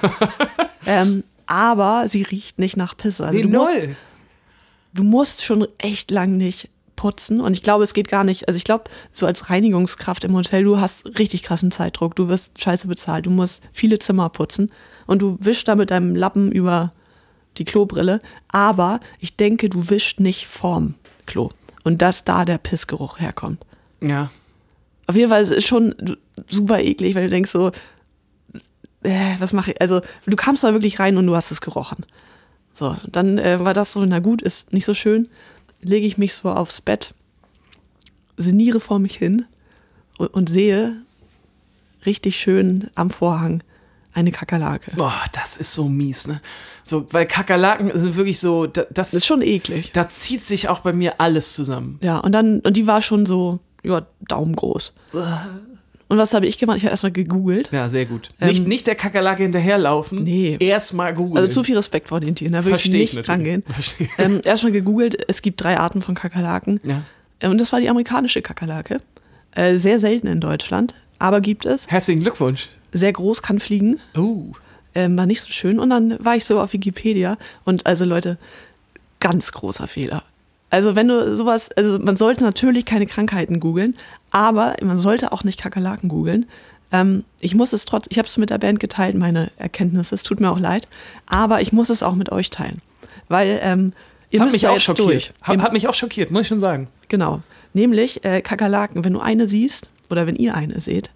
ähm, aber sie riecht nicht nach Pisse. Also nee, du, musst, null. du musst schon echt lang nicht putzen. Und ich glaube, es geht gar nicht, also ich glaube, so als Reinigungskraft im Hotel, du hast richtig krassen Zeitdruck. Du wirst scheiße bezahlt. Du musst viele Zimmer putzen. Und du wischst da mit deinem Lappen über die Klobrille. Aber ich denke, du wischst nicht vorm Klo. Und dass da der Pissgeruch herkommt. Ja. Auf jeden Fall ist es schon super eklig, weil du denkst so, äh, was mache ich? Also du kamst da wirklich rein und du hast es gerochen. So, dann äh, war das so, na gut, ist nicht so schön. Lege ich mich so aufs Bett, sinniere vor mich hin und, und sehe richtig schön am Vorhang eine Kakerlake. Boah, das ist so mies, ne? So, weil Kakerlaken sind wirklich so, das, Das ist schon eklig. Da zieht sich auch bei mir alles zusammen. Ja, und dann, und die war schon so, ja, daumengroß. Und was habe ich gemacht? Ich habe erstmal gegoogelt. Ja, sehr gut. Ähm, nicht, nicht der Kakerlake hinterherlaufen. Nee. Erstmal googeln. Also zu viel Respekt vor den Tieren, da würde ich Versteh ich nicht natürlich. rangehen. Versteh. Ähm, erstmal gegoogelt, es gibt drei Arten von Kakerlaken. Ja. Äh, Und das war die amerikanische Kakerlake. Äh, sehr selten in Deutschland, aber gibt es. Herzlichen Glückwunsch. Sehr groß, kann fliegen. Oh. Ähm, war nicht so schön. Und dann war ich so auf Wikipedia und also Leute, ganz großer Fehler. Also wenn du sowas, also man sollte natürlich keine Krankheiten googeln, aber man sollte auch nicht Kakerlaken googeln. Ähm, ich muss es trotz, ich habe es mit der Band geteilt, meine Erkenntnisse, es tut mir auch leid, aber ich muss es auch mit euch teilen. Weil ähm, ihr Das hat müsst mich da auch jetzt schockiert. durch. Hat, hat mich auch schockiert, muss ich schon sagen. Genau. Nämlich äh, Kakerlaken, wenn du eine siehst oder wenn ihr eine seht,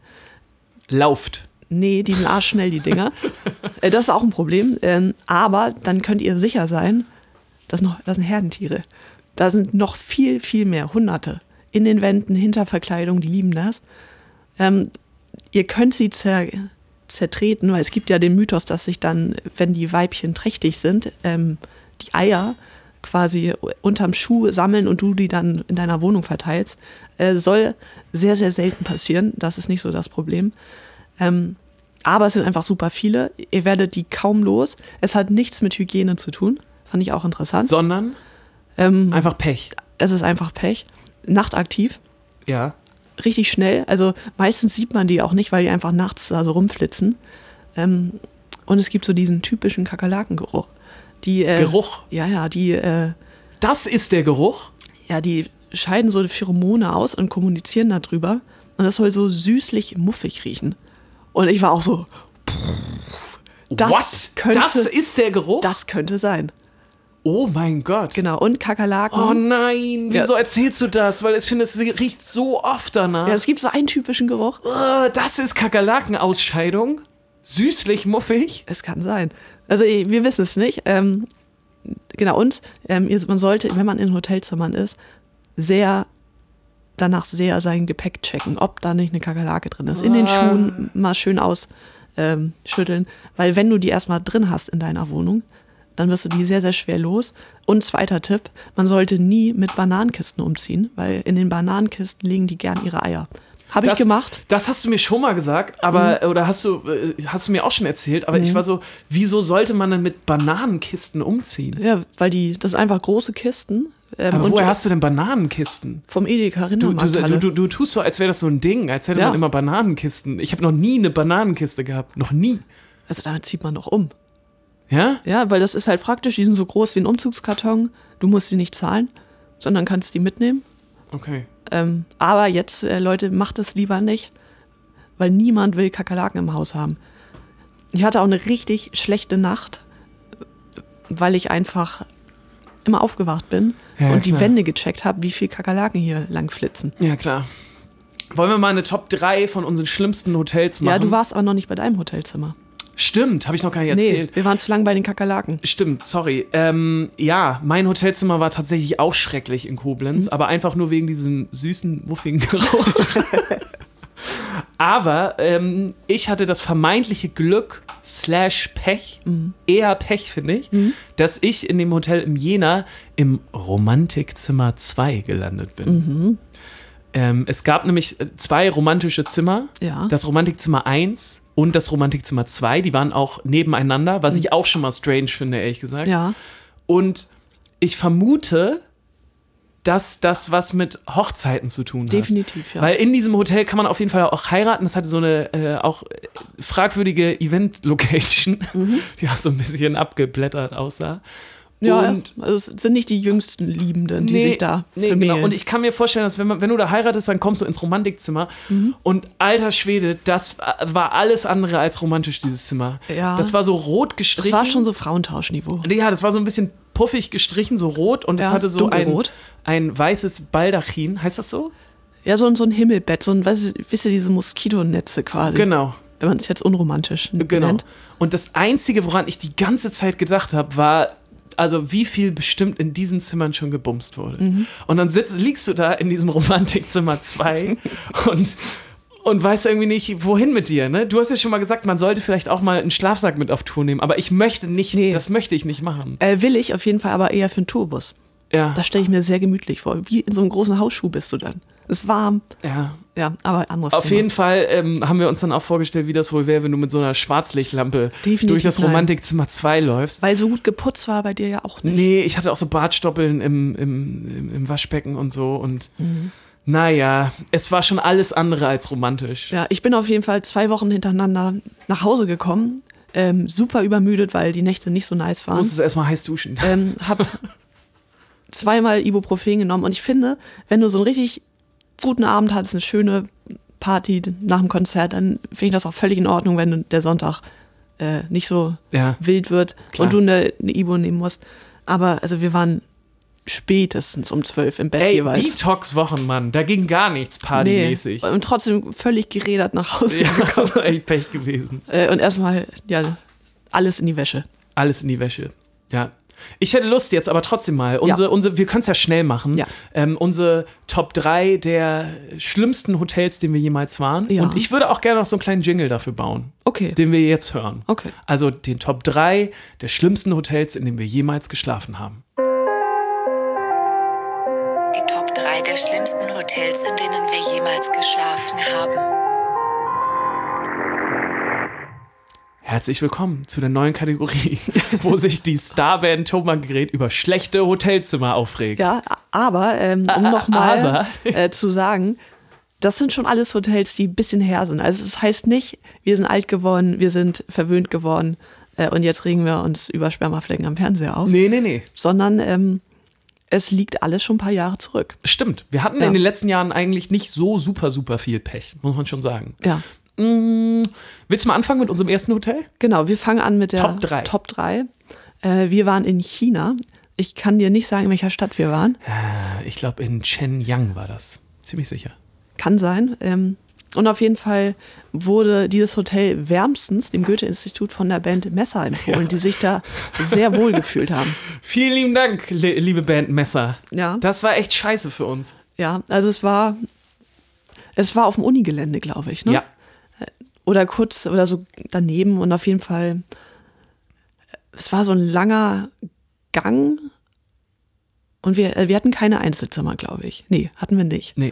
Lauft. nee, die sind arschschnell, die Dinger. äh, das ist auch ein Problem. Ähm, aber dann könnt ihr sicher sein, das, noch, das sind Herdentiere. Da sind noch viel, viel mehr, Hunderte. In den Wänden, hinter Verkleidung, die lieben das. Ähm, ihr könnt sie zer, zertreten, weil es gibt ja den Mythos, dass sich dann, wenn die Weibchen trächtig sind, ähm, die Eier quasi unterm Schuh sammeln und du die dann in deiner Wohnung verteilst. Äh, soll sehr, sehr selten passieren. Das ist nicht so das Problem. Ähm, aber es sind einfach super viele. Ihr werdet die kaum los. Es hat nichts mit Hygiene zu tun. Fand ich auch interessant. Sondern Ähm, einfach Pech. es ist einfach Pech. Nachtaktiv. Ja. Richtig schnell. Also meistens sieht man die auch nicht, weil die einfach nachts da so rumflitzen. Ähm, und es gibt so diesen typischen Kakerlakengeruch. Die, äh, Geruch. Ja, ja, die, äh, Das ist der Geruch? ja, die scheiden so Pheromone aus und kommunizieren darüber. Und das soll so süßlich muffig riechen. Und ich war auch so, das What? könnte, das ist der Geruch? das könnte sein. Oh mein Gott. Genau. Und Kakerlaken. Oh nein, wieso Ja. erzählst du das? Weil ich finde, es riecht so oft danach. Ja, es gibt so einen typischen Geruch. Äh, das ist Kakerlakenausscheidung. Süßlich muffig? Es kann sein. Also wir wissen es nicht. Ähm, genau, und ähm, man sollte, wenn man in Hotelzimmern ist, sehr danach sehr sein Gepäck checken, ob da nicht eine Kakerlake drin ist. In den Schuhen mal schön ausschütteln, ähm, weil wenn du die erstmal drin hast in deiner Wohnung, dann wirst du die sehr, sehr schwer los. Und zweiter Tipp, man sollte nie mit Bananenkisten umziehen, weil in den Bananenkisten legen die gern ihre Eier. Habe ich gemacht. Das hast du mir schon mal gesagt, aber mhm. oder hast du, hast du mir auch schon erzählt, aber mhm. ich war so, wieso sollte man denn mit Bananenkisten umziehen? Ja, weil die, das sind einfach große Kisten. Ähm, aber und woher hast du denn Bananenkisten? Vom Edeka du, du, du, du, du tust so, als wäre das so ein Ding, als hätte ja. man immer Bananenkisten. Ich habe noch nie eine Bananenkiste gehabt, noch nie. Also damit zieht man doch um. Ja? Ja, weil das ist halt praktisch, die sind so groß wie ein Umzugskarton, du musst die nicht zahlen, sondern kannst die mitnehmen. Okay. Ähm, aber jetzt, äh, Leute, macht es lieber nicht, weil niemand will Kakerlaken im Haus haben. Ich hatte auch eine richtig schlechte Nacht, weil ich einfach immer aufgewacht bin ja, und klar. die Wände gecheckt habe, wie viel Kakerlaken hier lang flitzen. Ja, klar. Wollen wir mal eine Top drei von unseren schlimmsten Hotels machen? Ja, du warst aber noch nicht bei deinem Hotelzimmer. Stimmt, habe ich noch gar nicht erzählt. Nee, wir waren zu lang bei den Kakerlaken. Stimmt, sorry. Ähm, ja, mein Hotelzimmer war tatsächlich auch schrecklich in Koblenz, mhm. aber einfach nur wegen diesem süßen, muffigen Geruch. Aber ähm, ich hatte das vermeintliche Glück slash Pech, mhm. eher Pech finde ich, mhm. dass ich in dem Hotel im Jena im Romantikzimmer zwei gelandet bin. Mhm. Ähm, es gab nämlich zwei romantische Zimmer, ja. das Romantikzimmer eins und das Romantikzimmer zwei, die waren auch nebeneinander, was ich auch schon mal strange finde, ehrlich gesagt. Ja. Und ich vermute, dass das was mit Hochzeiten zu tun hat. Definitiv, ja. Weil in diesem Hotel kann man auf jeden Fall auch heiraten. Das hatte so eine äh, auch fragwürdige Event-Location, mhm. die auch so ein bisschen abgeblättert aussah. Ja, und also es sind nicht die jüngsten Liebenden, die nee, sich da nee, vermählen. Genau. Und ich kann mir vorstellen, dass wenn, man, wenn du da heiratest, dann kommst du ins Romantikzimmer mhm. und alter Schwede, das war alles andere als romantisch, dieses Zimmer. Ja. Das war so rot gestrichen. Das war schon so Frauentauschniveau. Ja, das war so ein bisschen puffig gestrichen, so rot und es ja, hatte so ein, dunkelrot. ein weißes Baldachin, heißt das so? Ja, so, so ein Himmelbett, so ein, weißt du, wisst ihr, diese Moskitonetze quasi. Genau. Wenn man es jetzt unromantisch genau. nennt. Und das Einzige, woran ich die ganze Zeit gedacht habe, war, also wie viel bestimmt in diesen Zimmern schon gebumst wurde. Mhm. Und dann sitzt, liegst du da in diesem Romantikzimmer zwei und, und weißt irgendwie nicht, wohin mit dir. Ne? Du hast ja schon mal gesagt, man sollte vielleicht auch mal einen Schlafsack mit auf Tour nehmen, aber ich möchte nicht, nee. das möchte ich nicht machen. Äh, will ich auf jeden Fall, aber eher für einen Tourbus. Ja. Das stelle ich mir sehr gemütlich vor. Wie in so einem großen Hausschuh bist du dann. Ist warm. Ja. Ja, aber anderes Auf Thema. jeden Fall ähm, haben wir uns dann auch vorgestellt, wie das wohl wäre, wenn du mit so einer Schwarzlichtlampe Definitiv durch das nein. Romantikzimmer zwei läufst. Weil so gut geputzt war bei dir ja auch nicht. Nee, ich hatte auch so Bartstoppeln im, im, im, im Waschbecken und so und mhm. naja, es war schon alles andere als romantisch. Ja, ich bin auf jeden Fall zwei Wochen hintereinander nach Hause gekommen, ähm, super übermüdet, weil die Nächte nicht so nice waren. Du musstest erstmal heiß duschen. Ähm, hab zweimal Ibuprofen genommen und ich finde, wenn du so einen richtig guten Abend hattest, eine schöne Party nach dem Konzert, dann finde ich das auch völlig in Ordnung, wenn der Sonntag äh, nicht so ja, wild wird klar. und du eine, eine Ibu nehmen musst. Aber also wir waren spätestens um zwölf im Bett Ey, jeweils. Detox-Wochen, Mann, da ging gar nichts partymäßig. Nee, und trotzdem völlig gerädert nach Hause ja, gekommen. das war echt Pech gewesen. Äh, und erstmal, ja, alles in die Wäsche. Alles in die Wäsche, ja. Ich hätte Lust jetzt aber trotzdem mal, unsere, ja. unsere, wir können es ja schnell machen, ja. ähm, unsere Top drei der schlimmsten Hotels, den wir jemals waren. Ja. Und ich würde auch gerne noch so einen kleinen Jingle dafür bauen, okay. den wir jetzt hören. Okay. Also den Top drei der schlimmsten Hotels, in denen wir jemals geschlafen haben. Die Top drei der schlimmsten Hotels, in denen wir jemals geschlafen haben. Herzlich willkommen zu der neuen Kategorie, wo sich die Starband Thomann Gerät über schlechte Hotelzimmer aufregt. Ja, aber ähm, um nochmal äh, zu sagen, das sind schon alles Hotels, die ein bisschen her sind. Also es das heißt nicht, wir sind alt geworden, wir sind verwöhnt geworden äh, und jetzt regen wir uns über Spermaflecken am Fernseher auf. Nee, nee, nee. Sondern ähm, es liegt alles schon ein paar Jahre zurück. Stimmt. Wir hatten ja. in den letzten Jahren eigentlich nicht so super, super viel Pech, muss man schon sagen. Ja. Mm, willst du mal anfangen mit unserem ersten Hotel? Genau, wir fangen an mit der Top drei. Top drei. Äh, wir waren in China. Ich kann dir nicht sagen, in welcher Stadt wir waren. Äh, ich glaube, in Shenyang war das. Ziemlich sicher. Kann sein. Ähm, Und auf jeden Fall wurde dieses Hotel wärmstens dem Goethe-Institut von der Band Messer empfohlen, ja. die sich da sehr wohl gefühlt haben. Vielen lieben Dank, liebe Band Messer. Ja. Das war echt scheiße für uns. Ja, also es war, es war auf dem Unigelände, glaube ich, ne? Ja. Oder kurz oder so daneben und auf jeden Fall, es war so ein langer Gang und wir, wir hatten keine Einzelzimmer, glaube ich. Nee, hatten wir nicht. Nee.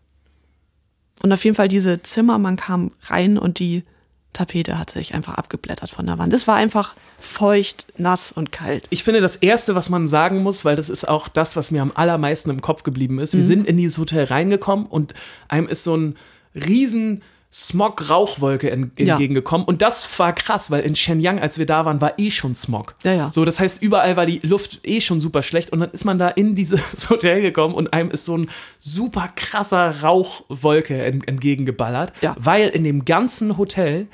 Und auf jeden Fall diese Zimmer, man kam rein und die Tapete hat sich einfach abgeblättert von der Wand. Es war einfach feucht, nass und kalt. Ich finde, das Erste, was man sagen muss, weil das ist auch das, was mir am allermeisten im Kopf geblieben ist, wir mhm. sind in dieses Hotel reingekommen und einem ist so ein riesen Smog-Rauchwolke en- entgegengekommen. Ja. Und das war krass, weil in Shenyang, als wir da waren, war eh schon Smog. Ja, ja. So, das heißt, überall war die Luft eh schon super schlecht. Und dann ist man da in dieses Hotel gekommen und einem ist so ein super krasser Rauchwolke en- entgegengeballert, ja. weil in dem ganzen Hotel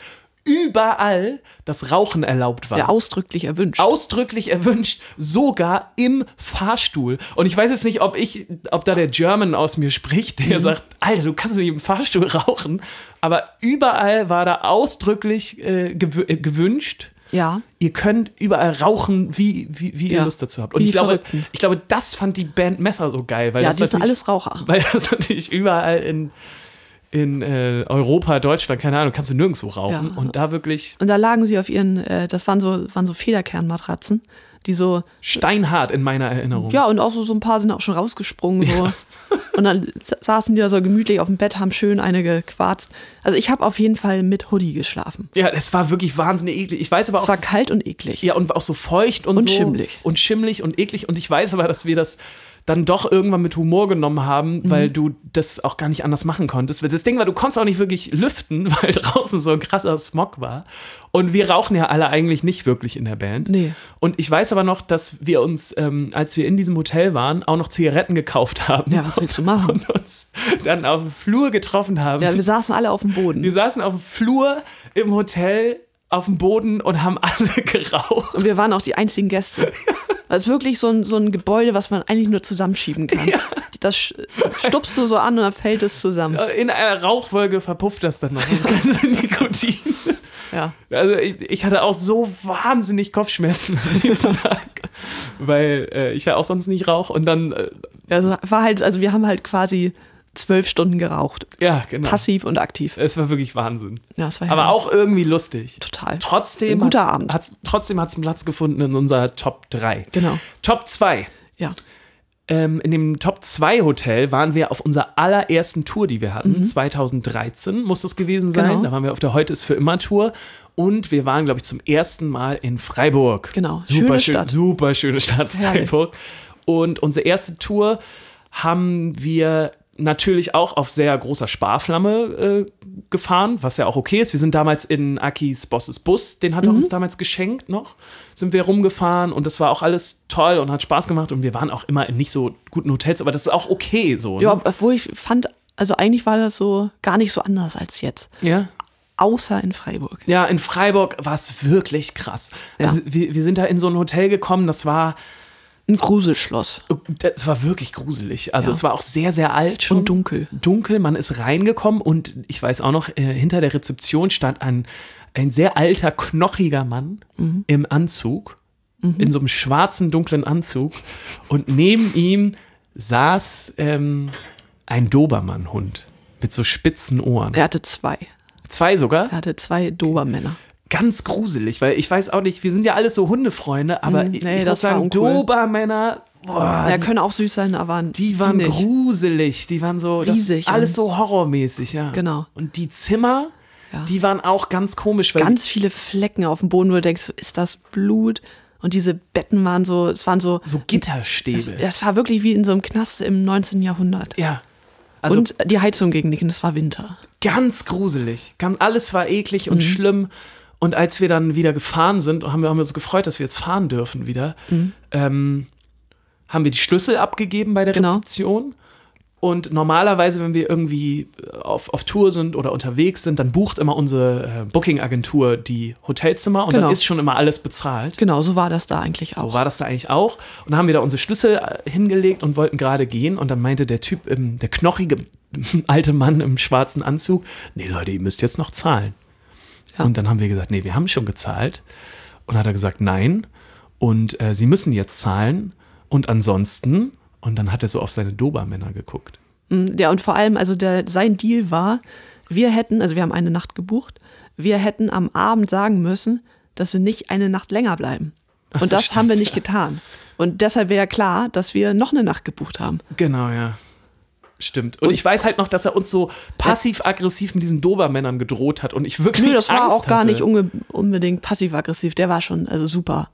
überall das Rauchen erlaubt war. Ja, ausdrücklich erwünscht. Ausdrücklich erwünscht, sogar im Fahrstuhl. Und ich weiß jetzt nicht, ob ich, ob da der German aus mir spricht, der mhm. sagt, Alter, du kannst nicht im Fahrstuhl rauchen. Aber überall war da ausdrücklich äh, gew- äh, gewünscht. Ja. Ihr könnt überall rauchen, wie, wie, wie ja. ihr Lust dazu habt. Und wie ich glaube, Verrückten. ich glaube, das fand die Band Messer so geil. Weil ja, das die sind alles Raucher. Weil das natürlich überall in in äh, Europa, Deutschland, keine Ahnung, kannst du nirgendwo rauchen. Ja. Und da wirklich. Und da lagen sie auf ihren, äh, das waren so, waren so Federkernmatratzen, die so. Steinhart in meiner Erinnerung. Ja, und auch so, so ein paar sind auch schon rausgesprungen. So. Ja. Und dann saßen die da so gemütlich auf dem Bett, haben schön eine gequarzt. Also ich habe auf jeden Fall mit Hoodie geschlafen. Ja, es war wirklich wahnsinnig eklig. Ich weiß aber auch. Es war kalt und eklig. Ja, und auch so feucht und, und so. schimmlig. Und schimmlig und eklig. Und ich weiß aber, dass wir das dann doch irgendwann mit Humor genommen haben, mhm. weil du das auch gar nicht anders machen konntest. Das Ding war, du konntest auch nicht wirklich lüften, weil draußen so ein krasser Smog war. Und wir rauchen ja alle eigentlich nicht wirklich in der Band. Nee. Und ich weiß aber noch, dass wir uns, ähm, als wir in diesem Hotel waren, auch noch Zigaretten gekauft haben. Ja, was willst du machen? Und uns dann auf dem Flur getroffen haben. Ja, wir saßen alle auf dem Boden. Wir saßen auf dem Flur im Hotel auf dem Boden und haben alle geraucht. Und wir waren auch die einzigen Gäste. Das ist wirklich so ein, so ein Gebäude, was man eigentlich nur zusammenschieben kann. Ja. Das stupst du so an und dann fällt es zusammen. In einer Rauchwolke verpufft das dann noch. Das Nikotin. Ja. Also ich, ich hatte auch so wahnsinnig Kopfschmerzen an diesem Tag, weil äh, ich ja auch sonst nicht rauche. Und dann äh, also war halt, also wir haben halt quasi zwölf Stunden geraucht. Ja, genau. Passiv und aktiv. Es war wirklich Wahnsinn. Ja, es war aber ja auch irgendwie lustig. Total. Trotzdem ein guter hat, Abend. Hat's, trotzdem hat es einen Platz gefunden in unserer Top drei. Genau. Top zwei. Ja. Ähm, in dem Top zwei Hotel waren wir auf unserer allerersten Tour, die wir hatten. Mhm. zwanzig dreizehn muss das gewesen sein. Genau. Da waren wir auf der Heute ist für immer Tour. Und wir waren, glaube ich, zum ersten Mal in Freiburg. Genau. Super schöne schön, Stadt. Super schöne Stadt, Freiburg. Und unsere erste Tour haben wir natürlich auch auf sehr großer Sparflamme äh, gefahren, was ja auch okay ist. Wir sind damals in Akis Bosses Bus, den hat er mhm. uns damals geschenkt noch, sind wir rumgefahren und das war auch alles toll und hat Spaß gemacht und wir waren auch immer in nicht so guten Hotels, aber das ist auch okay so. Ne? Ja, obwohl ich fand, also eigentlich war das so gar nicht so anders als jetzt. Ja. Außer in Freiburg. Ja, in Freiburg war es wirklich krass. Ja. Also wir, wir sind da in so ein Hotel gekommen, das war ein Gruselschloss. Das war wirklich gruselig. Also ja. es war auch sehr, sehr alt schon. Und dunkel. Dunkel, man ist reingekommen und ich weiß auch noch, äh, hinter der Rezeption stand ein, ein sehr alter, knochiger Mann mhm. im Anzug, mhm. in so einem schwarzen, dunklen Anzug und neben ihm saß ähm, ein Dobermann-Hund mit so spitzen Ohren. Er hatte zwei. Zwei sogar? Er hatte zwei Dobermänner. Ganz gruselig, weil ich weiß auch nicht, wir sind ja alles so Hundefreunde, aber mm, ich, nee, ich muss sagen, uncool. Dobermänner, boah, ja, können auch süß sein, aber die waren die gruselig, die waren so riesig, das, alles so horrormäßig, ja. Genau. Und die Zimmer, ja. die waren auch ganz komisch. Weil ganz viele Flecken auf dem Boden, wo du denkst, ist das Blut? Und diese Betten waren so, es waren so so Gitterstäbe. Es, es war wirklich wie in so einem Knast im neunzehnten Jahrhundert. Ja. Also und die Heizung gegen nicken, es war Winter. Ganz gruselig, ganz alles war eklig und mhm. schlimm. Und als wir dann wieder gefahren sind, haben wir, haben wir uns gefreut, dass wir jetzt fahren dürfen wieder, mhm. ähm, haben wir die Schlüssel abgegeben bei der genau. Rezeption. Und normalerweise, wenn wir irgendwie auf, auf Tour sind oder unterwegs sind, dann bucht immer unsere äh, Booking-Agentur die Hotelzimmer und genau. dann ist schon immer alles bezahlt. Genau, so war das da eigentlich auch. So war das da eigentlich auch. Und dann haben wir da unsere Schlüssel hingelegt und wollten gerade gehen. Und dann meinte der Typ, ähm, der knochige alte Mann im schwarzen Anzug, nee Leute, ihr müsst jetzt noch zahlen. Ja. Und dann haben wir gesagt, nee, wir haben schon gezahlt. Und dann hat er gesagt, nein. Und äh, sie müssen jetzt zahlen. Und ansonsten, und dann hat er so auf seine Dobermänner geguckt. Ja, und vor allem, also der, sein Deal war, wir hätten, also wir haben eine Nacht gebucht, wir hätten am Abend sagen müssen, dass wir nicht eine Nacht länger bleiben. Ach Und so, das stimmt, haben wir nicht ja. getan. Und deshalb wäre ja klar, dass wir noch eine Nacht gebucht haben. Genau, ja. Stimmt. Und, und ich weiß halt noch, dass er uns so passiv-aggressiv mit diesen Dobermännern gedroht hat und ich wirklich Nö, das war Angst auch gar hatte. nicht unge- unbedingt passiv-aggressiv. Der war schon, also super.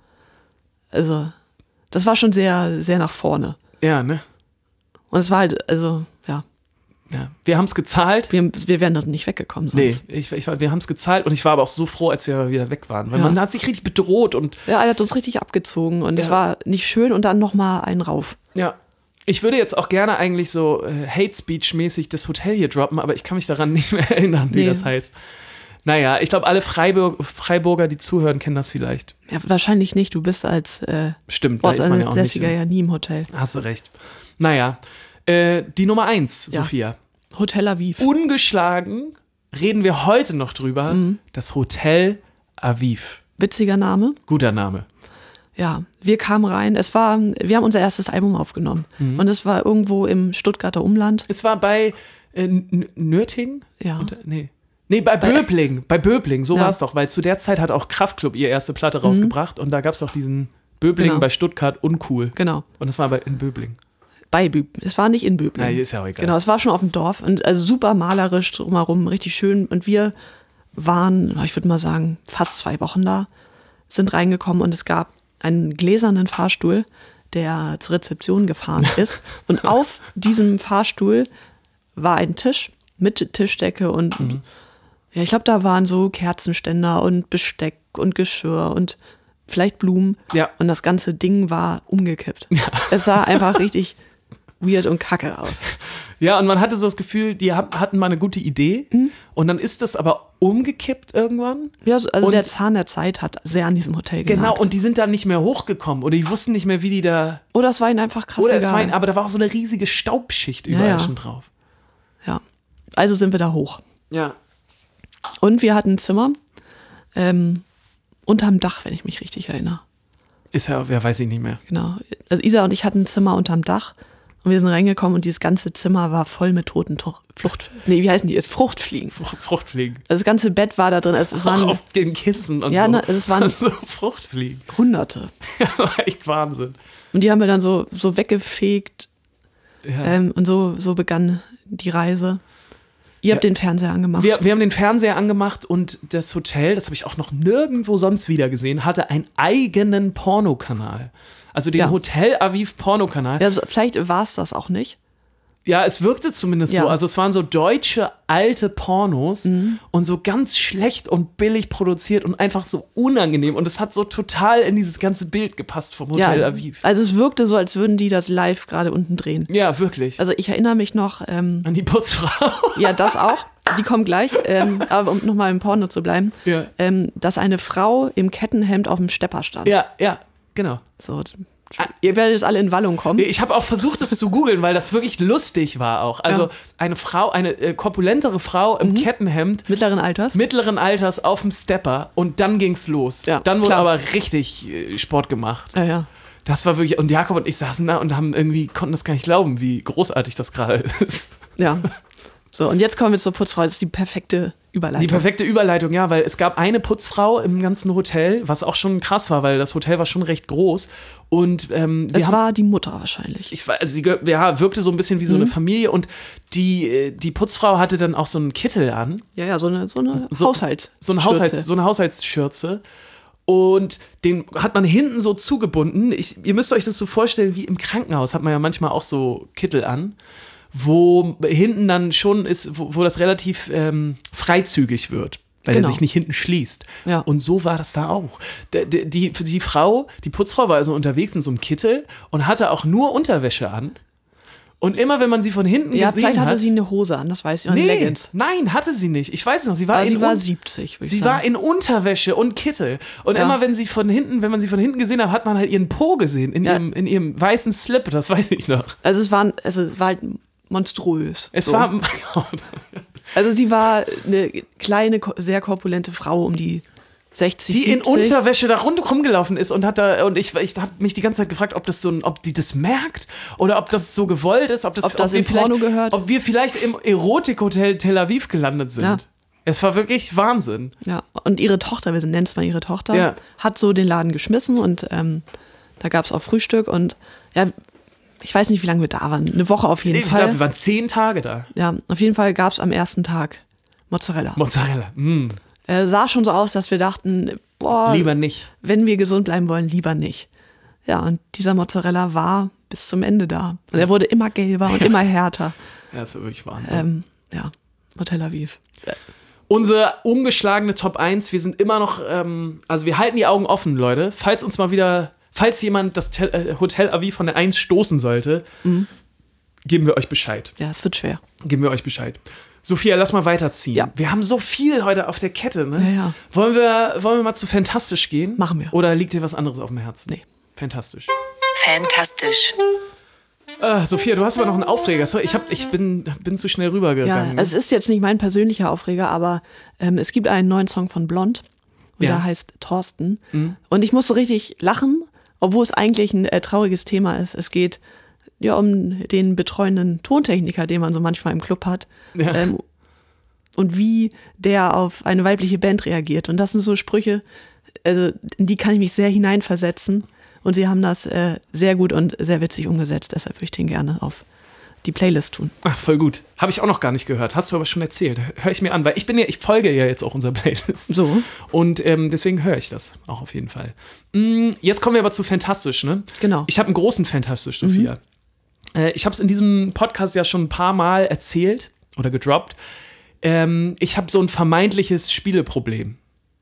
Also, das war schon sehr, sehr nach vorne. Ja, ne? Und es war halt, also, ja, Ja. Wir haben es gezahlt. wir, wir wären das nicht weggekommen sonst. Nee, ich, ich, war- wir haben es gezahlt und ich war aber auch so froh, als wir wieder weg waren. Weil Ja. man hat sich richtig bedroht und Ja, er hat uns richtig abgezogen und es Ja. war nicht schön und dann nochmal einen rauf. ja. Ich würde jetzt auch gerne eigentlich so äh, Hate-Speech-mäßig das Hotel hier droppen, aber ich kann mich daran nicht mehr erinnern, wie Nee. das heißt. Naja, ich glaube, alle Freiburg, Freiburger, die zuhören, kennen das vielleicht. Ja, wahrscheinlich nicht. Du bist als äh, Stimmt, da ist man ja auch nicht. Ortsansässiger ja nie im Hotel. Hast du recht. Naja, äh, die Nummer eins, Ja. Sophia. Hotel Aviv. Ungeschlagen reden wir heute noch drüber. Mhm. Das Hotel Aviv. Witziger Name. Guter Name. Ja, wir kamen rein. Es war, wir haben unser erstes Album aufgenommen. Mhm. Und es war irgendwo im Stuttgarter Umland. Es war bei äh, N- Nürting? Ja. Und, nee. Nee, bei Böbling. Bei Böbling, so Ja. war es doch. Weil zu der Zeit hat auch Kraftklub ihre erste Platte rausgebracht. Und da gab es auch diesen Böbling Genau. bei Stuttgart, uncool. Genau. Und das war bei, in Böbling. Bei Büb. Es war nicht in Böbling. Na, ist ja auch egal. Genau, es war schon auf dem Dorf. Und also super malerisch drumherum, richtig schön. Und wir waren, ich würde mal sagen, fast zwei Wochen da, sind reingekommen und es gab einen gläsernen Fahrstuhl, der zur Rezeption gefahren ist. Und auf diesem Fahrstuhl war ein Tisch mit Tischdecke und Mhm. ja, ich glaube, da waren so Kerzenständer und Besteck und Geschirr und vielleicht Blumen. Ja. Und das ganze Ding war umgekippt. Es sah einfach richtig weird und kacke aus. Ja, und man hatte so das Gefühl, die hab- hatten mal eine gute Idee. Mhm. Und dann ist das aber umgekippt irgendwann. Ja, so- also Und- der Zahn der Zeit hat sehr an diesem Hotel genagt. Genau, und die sind dann nicht mehr hochgekommen. Oder die wussten nicht mehr, wie die da. Oder es war ihnen einfach krass Oder es egal. war, ein- aber da war auch so eine riesige Staubschicht überall ja. schon drauf. Ja. Also sind wir da hoch. Ja. Und wir hatten ein Zimmer ähm, unterm Dach, wenn ich mich richtig erinnere. Ist ja, wer weiß ich nicht mehr. Genau. Also Isa und ich hatten ein Zimmer unterm Dach und wir sind reingekommen und dieses ganze Zimmer war voll mit toten Tuch- Flucht... Nee, wie heißen die jetzt? Fruchtfliegen. Frucht, Fruchtfliegen. Also das ganze Bett war da drin. Also es Auch waren auf den Kissen und Ja, so. ne, es waren- so Fruchtfliegen. Hunderte. Das war echt Wahnsinn. Und die haben wir dann so, so weggefegt Ja. ähm, und so, so begann die Reise. Ihr habt Ja. den Fernseher angemacht. Wir, wir haben den Fernseher angemacht und das Hotel, das habe ich auch noch nirgendwo sonst wieder gesehen, hatte einen eigenen Pornokanal. Also den Ja. Hotel Aviv Pornokanal. Ja, so, vielleicht war es das auch nicht. Ja, es wirkte zumindest Ja. so. Also es waren so deutsche alte Pornos Mhm. und so ganz schlecht und billig produziert und einfach so unangenehm. Und es hat so total in dieses ganze Bild gepasst vom Hotel Ja, Aviv. also es wirkte so, als würden die das live gerade unten drehen. Ja, wirklich. Also ich erinnere mich noch, ähm, An die Putzfrau. ja, das auch. Die kommt gleich, ähm, aber um nochmal im Porno zu bleiben, Ja. ähm, dass eine Frau im Kettenhemd auf dem Stepper stand. Ja, ja, genau. So, ihr werdet jetzt alle in Wallung kommen. Ich habe auch versucht, das zu googeln, weil das wirklich lustig war auch. Also Ja. eine Frau, eine äh, korpulentere Frau im Kettenhemd, Mittleren Alters. mittleren Alters auf dem Stepper und dann ging's los. Ja, dann wurde klar. aber richtig äh, Sport gemacht. Ja, ja. Das war wirklich, und Jakob und ich saßen da und haben irgendwie, konnten das gar nicht glauben, wie großartig das gerade ist. Ja. So, und jetzt kommen wir zur Putzfrau. Das ist die perfekte Überleitung. Die perfekte Überleitung, ja, weil es gab eine Putzfrau im ganzen Hotel, was auch schon krass war, weil das Hotel war schon recht groß. Und ähm, wir es haben, war die Mutter wahrscheinlich. ich war, also sie gehör- ja, wirkte so ein bisschen wie so eine Familie und die, äh, die Putzfrau hatte dann auch so einen Kittel an. ja, ja, so eine, so eine So- Haushalts. So eine, Schürze. Haushalts, so eine Haushaltsschürze. Und den hat man hinten so zugebunden. Ich, ihr müsst euch das so vorstellen, wie im Krankenhaus hat man ja manchmal auch so Kittel an, wo hinten dann schon ist, wo, wo das relativ ähm, freizügig wird, weil Genau. er sich nicht hinten schließt. Ja. Und so war das da auch. Die, die, die, die Frau, die Putzfrau war also unterwegs in so einem Kittel und hatte auch nur Unterwäsche an. Und immer, wenn man sie von hinten Ja, gesehen vielleicht hatte hat, sie eine Hose an, das weiß ich noch, nee, eine Leggings. nein, hatte sie nicht. Ich weiß noch, sie war Aber in sie war Un- siebzig, würde ich Sie sagen. war in Unterwäsche und Kittel. Und Ja. immer wenn sie von hinten, wenn man sie von hinten gesehen hat, hat man halt ihren Po gesehen, in, Ja. ihrem, in ihrem weißen Slip, das weiß ich noch. Also es, waren, also es war halt monströs. Es so. war. Also sie war eine kleine, sehr korpulente Frau um die sechzig, Die in siebzig. Unterwäsche da rund rumgelaufen ist und hat da und ich, ich habe mich die ganze Zeit gefragt, ob das so ein, ob die das merkt oder ob das so gewollt ist, ob das, Ob das wir in Porno vielleicht, gehört. ob wir vielleicht im Erotikhotel Tel Aviv gelandet sind. Ja. Es war wirklich Wahnsinn. Ja, und ihre Tochter, wir nennen es mal ihre Tochter, Ja. hat so den Laden geschmissen und ähm, da gab es auch Frühstück und ja, ich weiß nicht, wie lange wir da waren. Eine Woche auf jeden Ich Fall. glaube, wir waren zehn Tage da. Ja, auf jeden Fall gab es am ersten Tag Mozzarella. Mozzarella. Mm. äh, sah schon so aus, dass wir dachten, boah, Lieber nicht. wenn wir gesund bleiben wollen, lieber nicht. Ja, und dieser Mozzarella war bis zum Ende da. Und er wurde immer gelber und immer härter. Ja, das war wirklich Wahnsinn. Ähm, ja, Tel Aviv. Unsere ungeschlagene Top eins, wir sind immer noch, ähm, also wir halten die Augen offen, Leute. Falls uns mal wieder, falls jemand das Tel, äh, Hotel Aviv von der eins stoßen sollte, Mhm. geben wir euch Bescheid. Ja, es wird schwer. Geben wir euch Bescheid. Sophia, lass mal weiterziehen. Ja. Wir haben so viel heute auf der Kette, ne? Ja, ja. Wollen wir, wollen wir mal zu Fantastisch gehen? Machen wir. Oder liegt dir was anderes auf dem Herzen? Nee. Fantastisch. Fantastisch. Äh, Sophia, du hast aber noch einen Aufreger. So, ich, hab, ich bin, bin zu schnell Ja, rübergegangen. ne? es ist jetzt nicht mein persönlicher Aufreger, aber ähm, es gibt einen neuen Song von Blond und Ja. der heißt Thorsten. Und ich musste richtig lachen, obwohl es eigentlich ein äh, trauriges Thema ist. Es geht ja um den betreuenden Tontechniker, den man so manchmal im Club hat. Ja. Ähm, und wie der auf eine weibliche Band reagiert. Und das sind so Sprüche, also in die kann ich mich sehr hineinversetzen. Und sie haben das äh, sehr gut und sehr witzig umgesetzt. Deshalb würde ich den gerne auf die Playlist tun. Ach, voll gut. Habe ich auch noch gar nicht gehört. Hast du aber schon erzählt. Hör ich mir an, weil ich bin ja, ich folge ja jetzt auch unserer Playlist. So. Und ähm, deswegen höre ich das auch auf jeden Fall. Mm, jetzt kommen wir aber zu Fantastisch, ne? Genau. Ich habe einen großen Fantastisch, Sophia. Äh, ich habe es in diesem Podcast ja schon ein paar Mal erzählt oder gedroppt. Ähm, ich habe so ein vermeintliches Spieleproblem.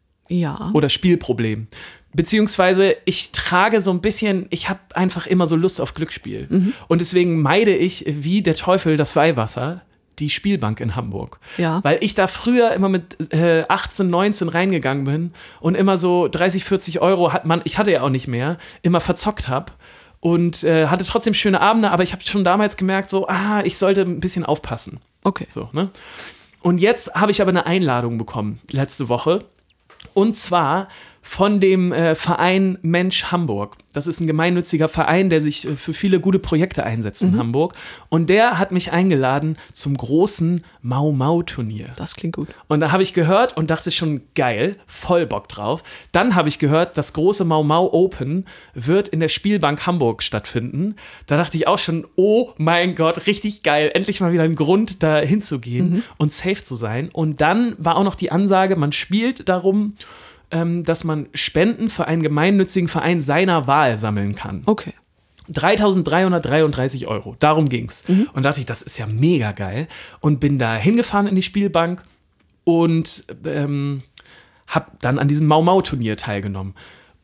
Ja. Oder Spielproblem. Beziehungsweise ich trage so ein bisschen, ich habe einfach immer so Lust auf Glücksspiel. Mhm. Und deswegen meide ich wie der Teufel das Weihwasser die Spielbank in Hamburg. Ja. Weil ich da früher immer mit äh, achtzehn, neunzehn reingegangen bin und immer so dreißig, vierzig Euro, hat man, ich hatte ja auch nicht mehr, immer verzockt habe. Und äh, hatte trotzdem schöne Abende, aber ich habe schon damals gemerkt, so, ah, ich sollte ein bisschen aufpassen. Okay. So, ne? Und jetzt habe ich aber eine Einladung bekommen, letzte Woche. Und zwar von dem äh, Verein Mensch Hamburg. Das ist ein gemeinnütziger Verein, der sich äh, für viele gute Projekte einsetzt in Hamburg. Und der hat mich eingeladen zum großen Mau-Mau-Turnier. Das klingt gut. Und da habe ich gehört und dachte schon, geil, voll Bock drauf. Dann habe ich gehört, das große Mau-Mau Open wird in der Spielbank Hamburg stattfinden. Da dachte ich auch schon, oh mein Gott, richtig geil. Endlich mal wieder ein Grund, da hinzugehen Mhm. und safe zu sein. Und dann war auch noch die Ansage, man spielt darum, ähm, dass man Spenden für einen gemeinnützigen Verein seiner Wahl sammeln kann. Okay. dreitausenddreihundertdreiunddreißig Euro, darum ging's. Und dachte ich, das ist ja mega geil. Und bin da hingefahren in die Spielbank und ähm, hab dann an diesem Mau-Mau-Turnier teilgenommen.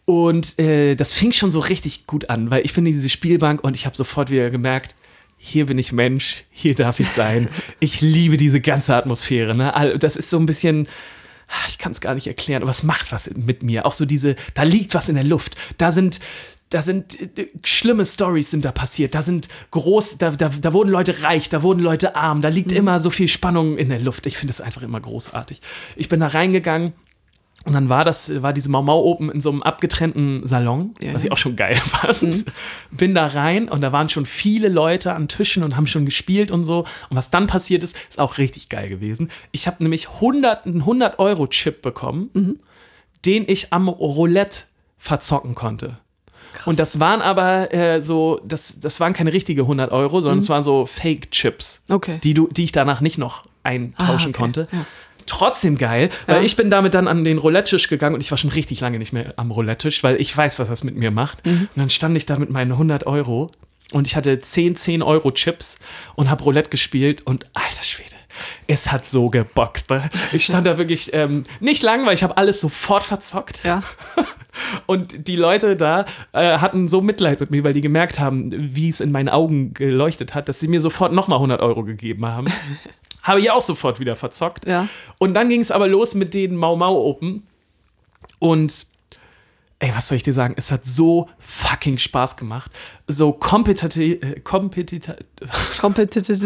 Und äh, das fing schon so richtig gut an, weil ich bin in diese Spielbank und ich habe sofort wieder gemerkt, hier bin ich Mensch, hier darf ich sein. Ich liebe diese ganze Atmosphäre. Ne? All- Das ist so ein bisschen, ich kann es gar nicht erklären, aber es macht was mit mir. Auch so diese, da liegt was in der Luft. Da sind, da sind äh, schlimme Storys sind da passiert. Da sind groß, da, da, da wurden Leute reich, da wurden Leute arm. Da liegt immer so viel Spannung in der Luft. Ich finde das einfach immer großartig. Ich bin da reingegangen. Und dann war das, war diese Mau-Mau Open in so einem abgetrennten Salon, Ja. was ich auch schon geil fand. Bin da rein und da waren schon viele Leute an Tischen und haben schon gespielt und so. Und was dann passiert ist, ist auch richtig geil gewesen. Ich habe nämlich hundert, einen hundert-Euro-Chip bekommen, den ich am Roulette verzocken konnte. Und das waren aber äh, so, das, das waren keine richtige hundert Euro, sondern es waren so Fake-Chips, Okay. die, du, die ich danach nicht noch eintauschen Ah, okay. konnte. Ja. Trotzdem geil, weil Ja. ich bin damit dann an den Roulette-Tisch gegangen und ich war schon richtig lange nicht mehr am Roulette-Tisch, weil ich weiß, was das mit mir macht. Und dann stand ich da mit meinen hundert Euro und ich hatte zehn zehn-Euro-Chips und habe Roulette gespielt und alter Schwede, es hat so gebockt. Ne? Ich stand da wirklich ähm, nicht lang, weil ich habe alles sofort verzockt. Ja. Und die Leute da äh, hatten so Mitleid mit mir, weil die gemerkt haben, wie es in meinen Augen geleuchtet hat, dass sie mir sofort nochmal hundert Euro gegeben haben. Habe ich auch sofort wieder verzockt. Ja. Und dann ging es aber los mit den Mau-Mau Open. Und ey, was soll ich dir sagen? Es hat so fucking Spaß gemacht. So kompetitiv, äh, kompetitiv, Kompetitiv.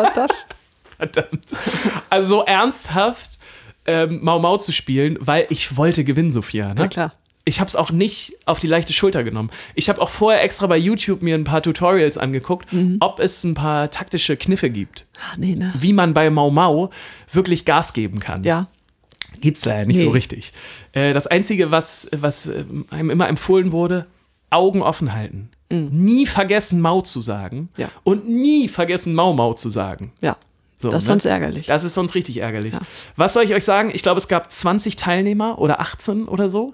verdammt. Also so ernsthaft ähm, Mau Mau zu spielen, weil ich wollte gewinnen, Sophia. Ne? Ja, klar. Ich habe es auch nicht auf die leichte Schulter genommen. Ich habe auch vorher extra bei YouTube mir ein paar Tutorials angeguckt, mhm. ob es ein paar taktische Kniffe gibt. Ach, nee, ne? Wie man bei Mau Mau wirklich Gas geben kann. Ja. Gibt's leider nicht Nee. so richtig. Äh, das Einzige, was, was äh, einem immer empfohlen wurde, Augen offen halten. Mhm. Nie vergessen, Mau zu sagen. Ja. Und nie vergessen, Mau Mau zu sagen. Ja. So, Das ist ne? sonst ärgerlich. Das ist sonst richtig ärgerlich. Ja. Was soll ich euch sagen? Ich glaube, es gab zwanzig Teilnehmer oder achtzehn oder so.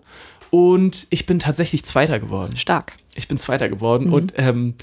Und ich bin tatsächlich Zweiter geworden. Stark. Ich bin Zweiter geworden. Und ähm,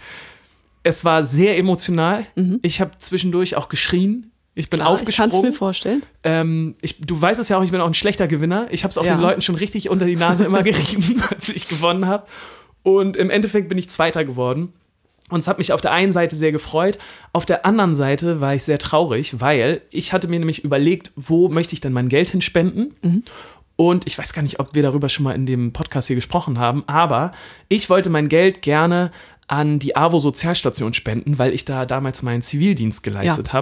es war sehr emotional. Mhm. Ich habe zwischendurch auch geschrien. Ich bin Klar, ich aufgesprungen. kann es mir vorstellen. Ähm, ich, du weißt es ja auch, ich bin auch ein schlechter Gewinner. Ich habe es auch Ja. den Leuten schon richtig unter die Nase immer gerieben, als ich gewonnen habe. Und im Endeffekt bin ich Zweiter geworden. Und es hat mich auf der einen Seite sehr gefreut. Auf der anderen Seite war ich sehr traurig, weil ich hatte mir nämlich überlegt, wo möchte ich denn mein Geld hinspenden? Mhm. Und ich weiß gar nicht, ob wir darüber schon mal in dem Podcast hier gesprochen haben, aber ich wollte mein Geld gerne an die AWO-Sozialstation spenden, weil ich da damals meinen Zivildienst geleistet Ja. habe.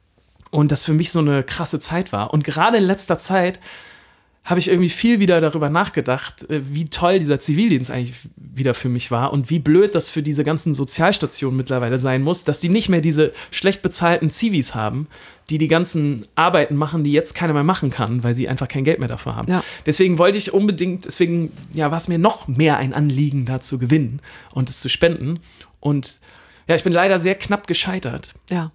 Und das für mich so eine krasse Zeit war. Und gerade in letzter Zeit habe ich irgendwie viel wieder darüber nachgedacht, äh, wie toll dieser Zivildienst eigentlich wieder für mich war und wie blöd das für diese ganzen Sozialstationen mittlerweile sein muss, dass die nicht mehr diese schlecht bezahlten Zivis haben, die die ganzen Arbeiten machen, die jetzt keiner mehr machen kann, weil sie einfach kein Geld mehr dafür haben. Ja. Deswegen wollte ich unbedingt, deswegen ja, war es mir noch mehr ein Anliegen, da zu gewinnen und es zu spenden. Und ja, ich bin leider sehr knapp gescheitert. Ja.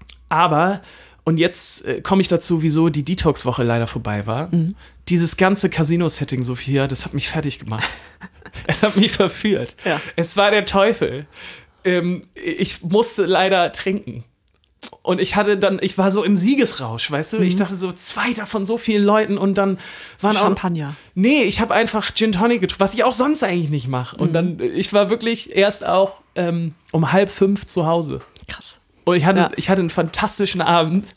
Aber, und jetzt äh, komme ich dazu, wieso die Detox-Woche leider vorbei war. Mhm. Dieses ganze Casino-Setting, Sophia, das hat mich fertig gemacht. Es hat mich verführt. Ja. Es war der Teufel. Ähm, ich musste leider trinken. Und ich hatte dann, ich war so im Siegesrausch, weißt du? Mhm. Ich dachte so, Zweiter von so vielen Leuten und dann waren auch. Champagner. Nee, ich habe einfach Gin Tonic getrunken, was ich auch sonst eigentlich nicht mache. Und dann, ich war wirklich erst auch ähm, um halb fünf zu Hause. Krass. Und ich hatte, Ja. ich hatte einen fantastischen Abend.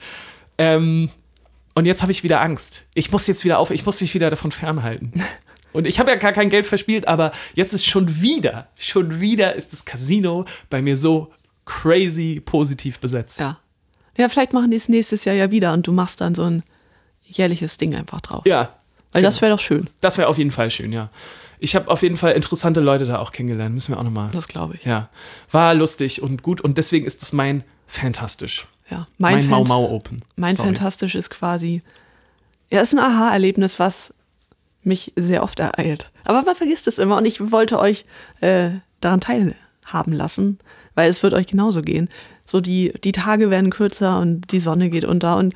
Ähm, und jetzt habe ich wieder Angst. Ich muss jetzt wieder auf, ich muss mich wieder davon fernhalten. Und ich habe ja gar kein Geld verspielt, aber jetzt ist schon wieder, schon wieder ist das Casino bei mir so crazy positiv besetzt. Ja. Ja, vielleicht machen die es nächstes Jahr ja wieder und du machst dann so ein jährliches Ding einfach drauf. Ja, Weil das wäre doch schön. das wäre auf jeden Fall schön, ja. Ich habe auf jeden Fall interessante Leute da auch kennengelernt, müssen wir auch nochmal. Das glaube ich. Ja, war lustig und gut und deswegen ist das mein Fantastisch. Ja. Mein, Mein, Mau Fant- Mau Open. mein Sorry. Fantastisch ist quasi, ja, ist ein Aha-Erlebnis, was mich sehr oft ereilt. Aber man vergisst es immer und ich wollte euch äh, daran teilhaben lassen, weil es wird euch genauso gehen. So die, die Tage werden kürzer und die Sonne geht unter und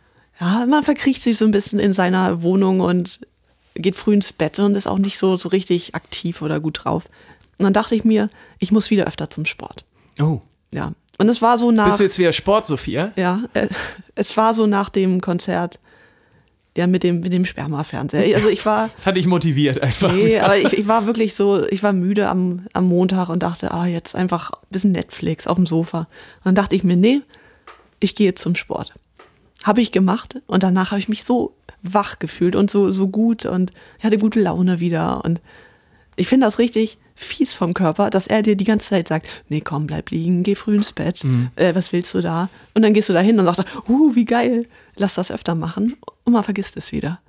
ja, man verkriecht sich so ein bisschen in seiner Wohnung und geht früh ins Bett und ist auch nicht so, so richtig aktiv oder gut drauf. Und dann dachte ich mir, ich muss wieder öfter zum Sport. Oh, Ja. Und es war so nach. bist du jetzt wieder Sport, Sophia? Ja, äh, es war so nach dem Konzert, ja, mit dem, mit dem Sperma-Fernseher. Also ich war, Das hat dich motiviert einfach. nee, aber ich, ich war wirklich so, ich war müde am, am Montag und dachte, ah, jetzt einfach ein bisschen Netflix auf dem Sofa. Und dann dachte ich mir, nee, ich gehe jetzt zum Sport. Habe ich gemacht und danach habe ich mich so wach gefühlt und so, so gut und ich hatte gute Laune wieder und ich finde das richtig fies vom Körper, dass er dir die ganze Zeit sagt, nee, komm, bleib liegen, geh früh ins Bett, Mhm. äh, was willst du da? Und dann gehst du da hin und sagst, uh, wie geil, lass das öfter machen und man vergisst es wieder.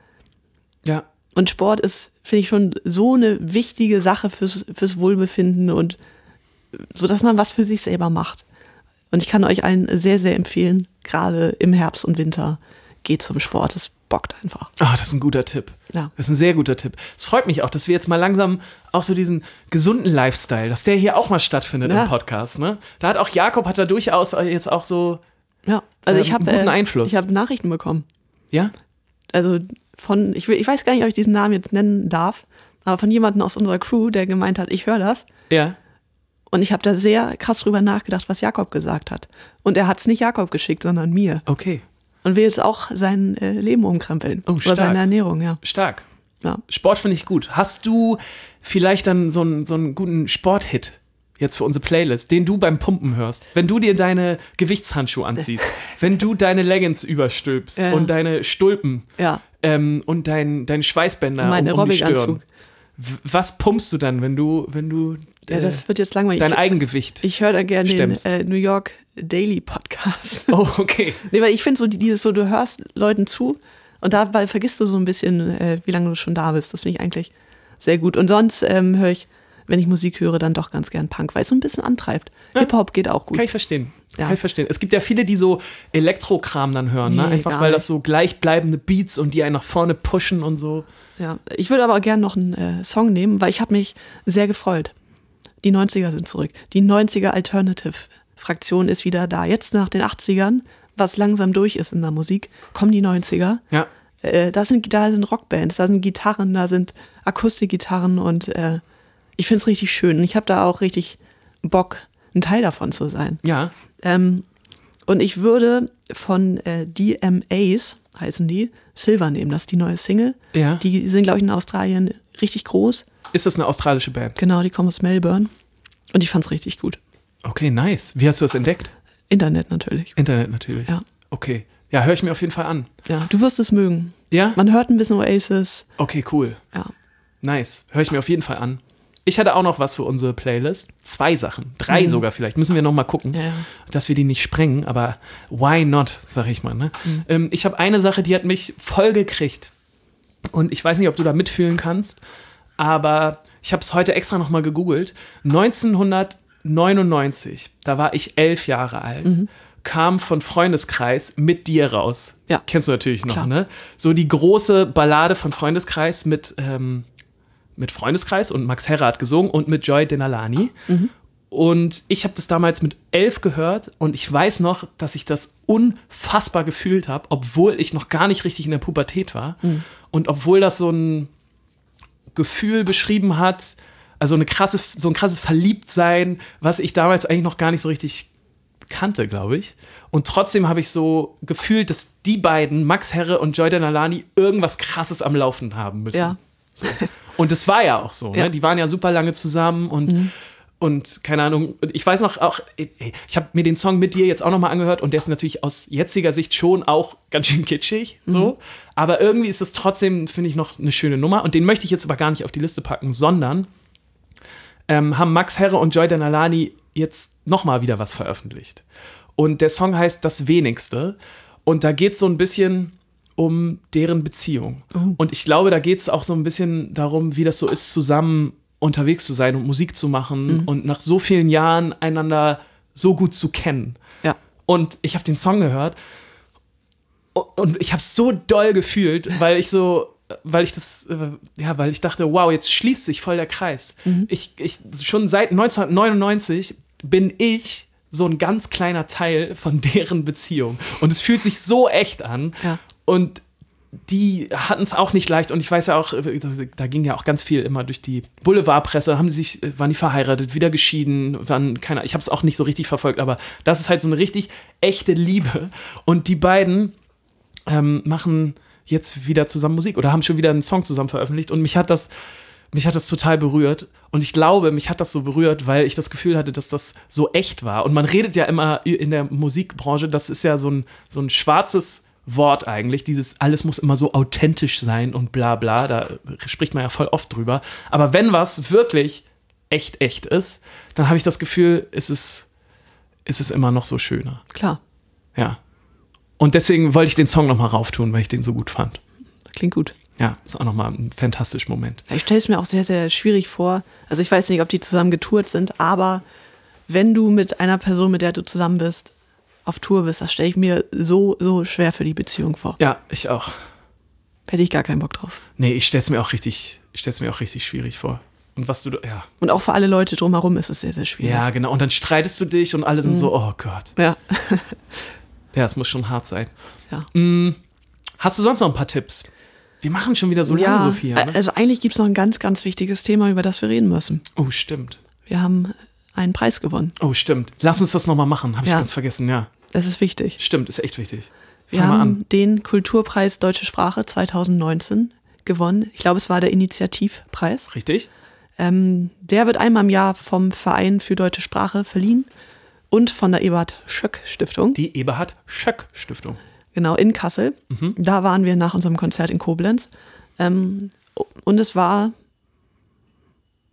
Ja, Und Sport ist, finde ich, schon so eine wichtige Sache fürs, fürs Wohlbefinden und so, dass man was für sich selber macht. Und ich kann euch allen sehr, sehr empfehlen, gerade im Herbst und Winter, geht zum Sport, es bockt einfach. ah, das ist ein guter Tipp. Ja. Das ist ein sehr guter Tipp. Es freut mich auch, dass wir jetzt mal langsam auch so diesen gesunden Lifestyle, dass der hier auch mal stattfindet Ja. im Podcast. Ne? Da hat auch Jakob, hat da durchaus jetzt auch so, Ja, also Ähm, ich habe guten äh, Einfluss. ich habe Nachrichten bekommen. ja? Also von, ich, will, ich weiß gar nicht, ob ich diesen Namen jetzt nennen darf, aber von jemandem aus unserer Crew, der gemeint hat, ich höre das. Ja. Und ich habe da sehr krass drüber nachgedacht, was Jakob gesagt hat. Und er hat es nicht Jakob geschickt, sondern mir. Okay. Und will jetzt auch sein äh, Leben umkrempeln. Oh, Oder stark. seine Ernährung, ja. Stark. ja. Sport finde ich gut. Hast du vielleicht dann so einen, so einen guten Sporthit jetzt für unsere Playlist, den du beim Pumpen hörst? Wenn du dir deine Gewichtshandschuhe anziehst, wenn du deine Leggings überstülpst Ja. und deine Stulpen Ja, ähm, und dein, dein Schweißbänder Mein um, um die Aerobic-Anzug. Stirn. W- Was pumpst du dann, wenn du, wenn du äh, Ja, das wird jetzt langweilig. dein Ich- Eigengewicht? Ich höre da gerne den stemmst? äh, New York Daily Podcast. Oh, okay. Nee, weil ich finde so, die- dieses so, du hörst Leuten zu und dabei vergisst du so ein bisschen, äh, wie lange du schon da bist. Das finde ich eigentlich sehr gut. Und sonst ähm, höre ich, wenn ich Musik höre, dann doch ganz gern Punk, weil es so ein bisschen antreibt. Ja. Hip-Hop geht auch gut. Kann ich verstehen. Ja. Kann ich verstehen. Es gibt ja viele, die so Elektrokram dann hören, ne? Nee, Einfach gar weil nicht. das so gleichbleibende Beats und die einen nach vorne pushen und so. Ja. Ich würde aber gerne noch einen äh, Song nehmen, weil ich habe mich sehr gefreut. Die neunziger sind zurück. Die neunziger Alternative-Fraktion ist wieder da. Jetzt nach den achtzigern, was langsam durch ist in der Musik, kommen die neunziger. Ja. Äh, da sind, da sind Rockbands, da sind Gitarren, da sind Akustikgitarren und äh, ich finde es richtig schön. Und ich habe da auch richtig Bock, ein Teil davon zu sein. Ja. Ähm, und ich würde von äh, D M As, heißen die, Silver nehmen. Das ist die neue Single. Ja. Die sind, glaube ich, in Australien richtig groß. Ist das eine australische Band? Genau, die kommen aus Melbourne. Und ich fand es richtig gut. Okay, nice. Wie hast du das entdeckt? Internet natürlich. Internet natürlich. Ja. Okay. Ja, höre ich mir auf jeden Fall an. Ja, du wirst es mögen. Ja? Man hört ein bisschen Oasis. Okay, cool. Ja. Nice. Höre ich mir auf jeden Fall an. Ich hatte auch noch was für unsere Playlist. Zwei Sachen. Drei Mhm. sogar vielleicht. Müssen wir noch mal gucken, Ja, ja. dass wir die nicht sprengen. Aber why not, sag ich mal. Ne? Mhm. Ähm, ich habe eine Sache, die hat mich voll gekriegt. Und ich weiß nicht, ob du da mitfühlen kannst. Aber ich habe es heute extra noch mal gegoogelt. neunzehnhundertneunundneunzig, da war ich elf Jahre alt, Mhm. kam von Freundeskreis Mit dir raus. Ja. Kennst du natürlich noch, Klar. ne? So die große Ballade von Freundeskreis mit, ähm, mit Freundeskreis und Max Herre hat gesungen und mit Joy Denalani. Und ich habe das damals mit elf gehört und ich weiß noch, dass ich das unfassbar gefühlt habe, obwohl ich noch gar nicht richtig in der Pubertät war. Und obwohl das so ein Gefühl beschrieben hat, also eine krasse, so ein krasses Verliebtsein, was ich damals eigentlich noch gar nicht so richtig kannte, glaube ich. Und trotzdem habe ich so gefühlt, dass die beiden, Max Herre und Joy Denalani, irgendwas Krasses am Laufen haben müssen. Ja. So. Und es war ja auch so. Ja. Ne? Die waren ja super lange zusammen und, Mhm. und keine Ahnung. Und ich weiß noch auch, ey, ich habe mir den Song Mit dir jetzt auch nochmal angehört und der ist natürlich aus jetziger Sicht schon auch ganz schön kitschig. So. Mhm. Aber irgendwie ist es trotzdem, finde ich, noch eine schöne Nummer. Und den möchte ich jetzt aber gar nicht auf die Liste packen, sondern ähm, haben Max Herre und Joy Denalani jetzt nochmal wieder was veröffentlicht. Und der Song heißt Das Wenigste. Und da geht es so ein bisschen um deren Beziehung. Oh. Und ich glaube, da geht es auch so ein bisschen darum, wie das so ist, zusammen unterwegs zu sein und Musik zu machen und nach so vielen Jahren einander so gut zu kennen. Ja. Und ich habe den Song gehört und ich habe es so doll gefühlt, weil ich so, weil ich das, äh, ja, weil ich dachte, wow, jetzt schließt sich voll der Kreis. Ich, ich, schon seit neunzehnhundertneunundneunzig bin ich so ein ganz kleiner Teil von deren Beziehung. Und es fühlt sich so echt an. Ja. Und die hatten es auch nicht leicht. Und ich weiß ja auch, da ging ja auch ganz viel immer durch die Boulevardpresse, haben die sich, waren die verheiratet, wieder geschieden, waren keine, ich habe es auch nicht so richtig verfolgt, aber das ist halt so eine richtig echte Liebe. Und die beiden ähm, machen jetzt wieder zusammen Musik oder haben schon wieder einen Song zusammen veröffentlicht. Und mich hat das, mich hat das total berührt. Und ich glaube, mich hat das so berührt, weil ich das Gefühl hatte, dass das so echt war. Und man redet ja immer in der Musikbranche, das ist ja so ein, so ein schwarzes Wort eigentlich, dieses alles muss immer so authentisch sein und bla bla, da spricht man ja voll oft drüber. Aber wenn was wirklich echt, echt ist, dann habe ich das Gefühl, ist es, ist es immer noch so schöner. Klar. Ja. Und deswegen wollte ich den Song nochmal rauftun, weil ich den so gut fand. Klingt gut. Ja, ist auch nochmal ein fantastischer Moment. Ich stelle es mir auch sehr, sehr schwierig vor. Also ich weiß nicht, ob die zusammen getourt sind, aber wenn du mit einer Person, mit der du zusammen bist, auf Tour bist, das stelle ich mir so, so schwer für die Beziehung vor. Ja, ich auch. Hätte ich gar keinen Bock drauf. Nee, ich stelle es mir auch richtig, ich stell's mir auch richtig schwierig vor. Und was du, ja. Und auch für alle Leute drumherum ist es sehr, sehr schwierig. Ja, genau. Und dann streitest du dich und alle sind Mhm. so, oh Gott. Ja. Ja, es muss schon hart sein. Ja. Mm, hast du sonst noch ein paar Tipps? Wir machen schon wieder so lange, Sophia. Ne? Also eigentlich gibt es noch ein ganz, ganz wichtiges Thema, über das wir reden müssen. Oh, stimmt. Wir haben einen Preis gewonnen. Oh, stimmt. Lass uns das nochmal machen. Habe ich Ja. ganz vergessen, ja. Das ist wichtig. Stimmt, ist echt wichtig. Wir Fang mal haben an. den Kulturpreis Deutsche Sprache zwanzig neunzehn gewonnen. Ich glaube, es war der Initiativpreis. Richtig? Ähm, der wird einmal im Jahr vom Verein für Deutsche Sprache verliehen und von der Eberhard-Schöck-Stiftung. Die Eberhard-Schöck-Stiftung. Genau, in Kassel. Da waren wir nach unserem Konzert in Koblenz. Ähm, und es war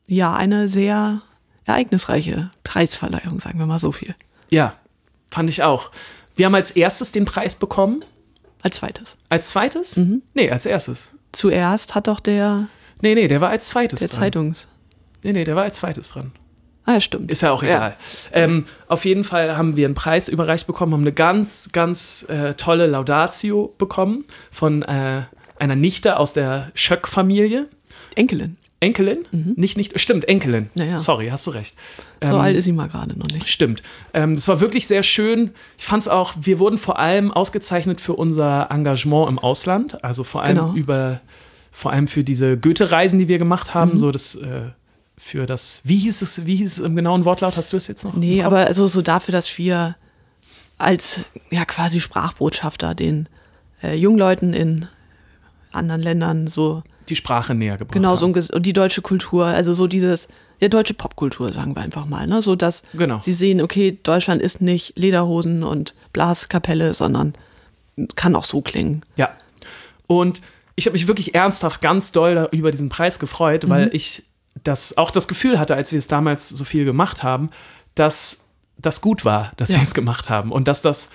ja, eine sehr ereignisreiche Preisverleihung, sagen wir mal so viel. Ja, fand ich auch. Wir haben als erstes den Preis bekommen. Als zweites. Als zweites? Mhm. Nee, als erstes. Zuerst hat doch der, Nee, nee, der war als zweites der dran. Zeitungs... Nee, nee, der war als zweites dran. Ah, ja, stimmt. Ist ja auch egal. Ja. Ähm, auf jeden Fall haben wir einen Preis überreicht bekommen, haben eine ganz, ganz äh, tolle Laudatio bekommen von äh, einer Nichte aus der Schöck-Familie. Enkelin. Enkelin? Mhm. Nicht, nicht, stimmt, Enkelin. Ja, ja. Sorry, hast du recht. So ähm, alt ist sie mal gerade noch nicht. Stimmt. Ähm, das war wirklich sehr schön. Ich fand es auch, wir wurden vor allem ausgezeichnet für unser Engagement im Ausland. Also vor allem Genau. über, vor allem für diese Goethe-Reisen, die wir gemacht haben. Mhm. So das, äh, für das, wie hieß es, wie hieß es im genauen Wortlaut? Hast du es jetzt noch? Nee, aber also so dafür, dass wir als ja quasi Sprachbotschafter den äh, jungen Leuten in anderen Ländern so Die Sprache näher gebracht genau so haben. ein Ges- und die deutsche Kultur, also so dieses ja deutsche Popkultur, sagen wir einfach mal, ne, so dass Genau. sie sehen, okay, Deutschland ist nicht Lederhosen und Blaskapelle, sondern kann auch so klingen. Ja. Und ich habe mich wirklich ernsthaft ganz doll da- über diesen Preis gefreut, weil ich das auch das Gefühl hatte, als wir es damals so viel gemacht haben, dass das gut war, dass Ja. wir es gemacht haben und dass das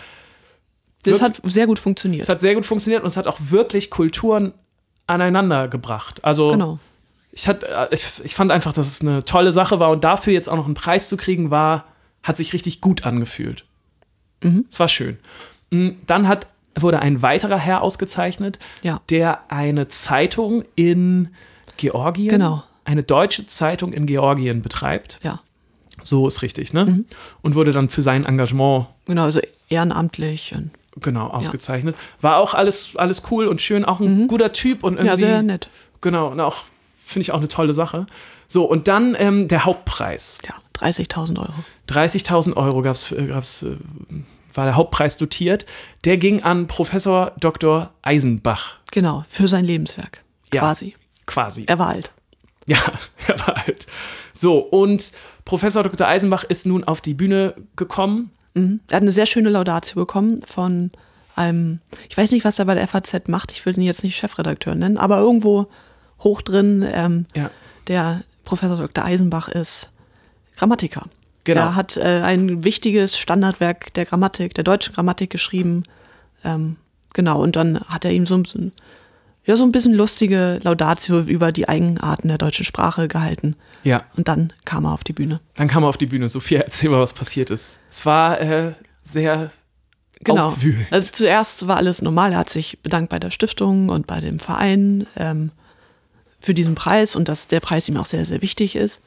Das Wirk- hat sehr gut funktioniert. es hat sehr gut funktioniert und es hat auch wirklich Kulturen aneinander gebracht. Also Genau. ich, hat, ich, ich fand einfach, dass es eine tolle Sache war und dafür jetzt auch noch einen Preis zu kriegen war, hat sich richtig gut angefühlt. Mhm. Es war schön. Mm, Dann hat, wurde ein weiterer Herr ausgezeichnet, Ja. der eine Zeitung in Georgien, Genau. eine deutsche Zeitung in Georgien betreibt. Ja. So ist richtig, ne? Und wurde dann für sein Engagement Genau, also ehrenamtlich und genau ausgezeichnet. War auch alles, alles cool und schön, auch ein guter Typ und irgendwie. ja, sehr nett. Genau, und auch, finde ich auch eine tolle Sache. So, und dann ähm, der Hauptpreis. Ja, dreißigtausend Euro. dreißigtausend Euro gab's, äh, gab's, äh, war der Hauptpreis dotiert. Der ging an Professor Doktor Eisenbach. Genau, für sein Lebenswerk. Ja. Quasi. Quasi. Er war alt. Ja, er war alt. So, und Professor Doktor Eisenbach ist nun auf die Bühne gekommen. Mhm. Er hat eine sehr schöne Laudatio bekommen von einem, ich weiß nicht, was er bei der F A Z macht, ich will ihn jetzt nicht Chefredakteur nennen, aber irgendwo hoch drin, ähm, Ja. der Professor Doktor Eisenbach ist Grammatiker. Genau. Er hat äh, ein wichtiges Standardwerk der Grammatik, der deutschen Grammatik geschrieben. Ähm, genau, und dann hat er ihm so ein bisschen, ja, so ein bisschen lustige Laudatio über die Eigenarten der deutschen Sprache gehalten. Ja, Und dann kam er auf die Bühne. dann kam er auf die Bühne. Sophia, erzähl mal, was passiert ist. Es war äh, sehr Genau. aufwühlend. Also zuerst war alles normal. Er hat sich bedankt bei der Stiftung und bei dem Verein ähm, für diesen Preis und dass der Preis ihm auch sehr, sehr wichtig ist.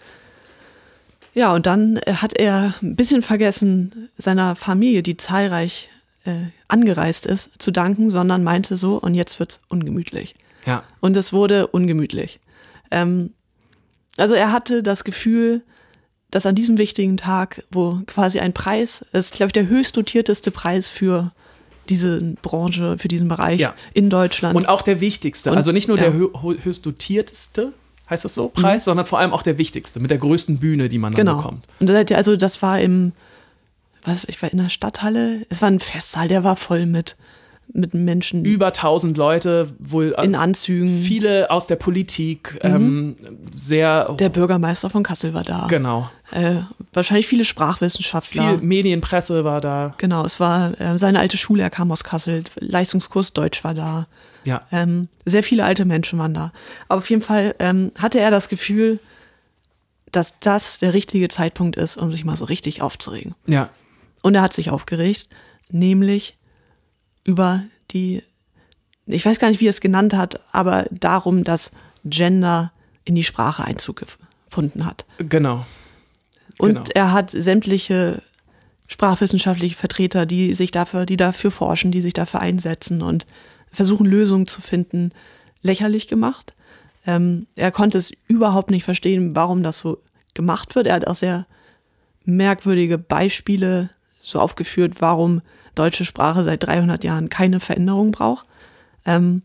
Ja, und dann äh, hat er ein bisschen vergessen, seiner Familie, die zahlreich äh, angereist ist, zu danken, sondern meinte so, und jetzt wird's ungemütlich. Ja, Und es wurde ungemütlich. Ähm, also er hatte das Gefühl, dass an diesem wichtigen Tag, wo quasi ein Preis, das ist, glaube ich, der höchst dotierteste Preis für diese Branche, für diesen Bereich Ja. in Deutschland. und auch der wichtigste. Und- also nicht nur ja. der hö höchst dotierteste, heißt das so, Preis, sondern vor allem auch der wichtigste, mit der größten Bühne, die man dann genau. bekommt. Und das- also das war im, was, ich war in der Stadthalle, es war ein Festsaal, der war voll mit, mit Menschen Über tausend Leute, wohl in Anzügen. viele aus der Politik, ähm, sehr, Der Bürgermeister von Kassel war da. genau, Äh, wahrscheinlich viele Sprachwissenschaftler. viel Medienpresse war da, Genau, es war äh, seine alte Schule, er kam aus Kassel, Leistungskurs Deutsch war da. ja, Ähm, sehr viele alte Menschen waren da. Aber auf jeden Fall ähm, hatte er das Gefühl, dass das der richtige Zeitpunkt ist, um sich mal so richtig aufzuregen. ja, Und er hat sich aufgeregt, nämlich über die, ich weiß gar nicht, wie er es genannt hat, aber darum, dass Gender in die Sprache Einzug gefunden hat. genau, Und Genau. er hat sämtliche sprachwissenschaftliche Vertreter, die sich dafür, die dafür forschen, die sich dafür einsetzen und versuchen, Lösungen zu finden, lächerlich gemacht. Ähm, er konnte es überhaupt nicht verstehen, warum das so gemacht wird. Er hat auch sehr merkwürdige Beispiele so aufgeführt, warum deutsche Sprache seit dreihundert Jahren keine Veränderung braucht. Ähm,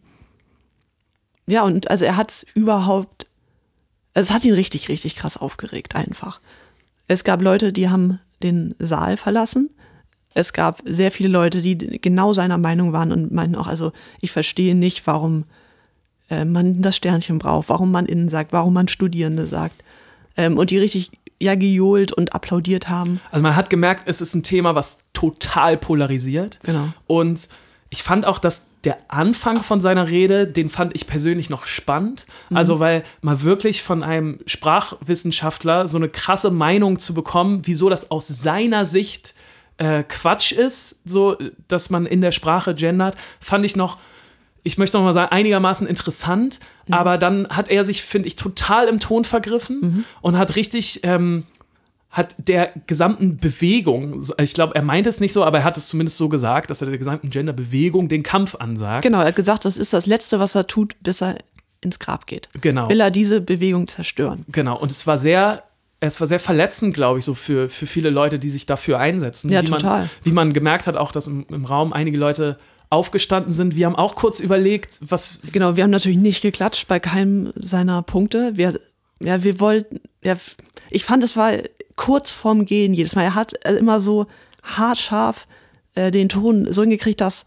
ja, und also er hat es überhaupt, es hat ihn richtig, richtig krass aufgeregt einfach. Es gab Leute, die haben den Saal verlassen. Es gab sehr viele Leute, die genau seiner Meinung waren und meinten auch, also ich verstehe nicht, warum äh, man das Sternchen braucht, warum man innen sagt, warum man Studierende sagt. ähm, und die richtig ja gejohlt und applaudiert haben. Also man hat gemerkt, es ist ein Thema, was total polarisiert. Genau. Und ich fand auch, dass der Anfang von seiner Rede, den fand ich persönlich noch spannend. Mhm. Also weil mal wirklich von einem Sprachwissenschaftler so eine krasse Meinung zu bekommen, wieso das aus seiner Sicht äh, Quatsch ist, so dass man in der Sprache gendert, fand ich noch, ich möchte noch mal sagen, einigermaßen interessant. Mhm. Aber dann hat er sich, finde ich, total im Ton vergriffen mhm. und hat richtig ähm, hat der gesamten Bewegung, ich glaube, er meint es nicht so, aber er hat es zumindest so gesagt, dass er der gesamten Genderbewegung den Kampf ansagt. Genau, er hat gesagt, das ist das Letzte, was er tut, bis er ins Grab geht. Genau. Will er diese Bewegung zerstören. Genau, und es war sehr, es war sehr verletzend, glaube ich, so für, für viele Leute, die sich dafür einsetzen. Ja, wie total. Man, wie man gemerkt hat, auch, dass im, im Raum einige Leute aufgestanden sind. Wir haben auch kurz überlegt, was... Genau, wir haben natürlich nicht geklatscht bei keinem seiner Punkte. Wir, ja, wir wollten, ja, ich fand, es war kurz vorm Gehen jedes Mal. Er hat immer so haarscharf äh, den Ton so hingekriegt, dass,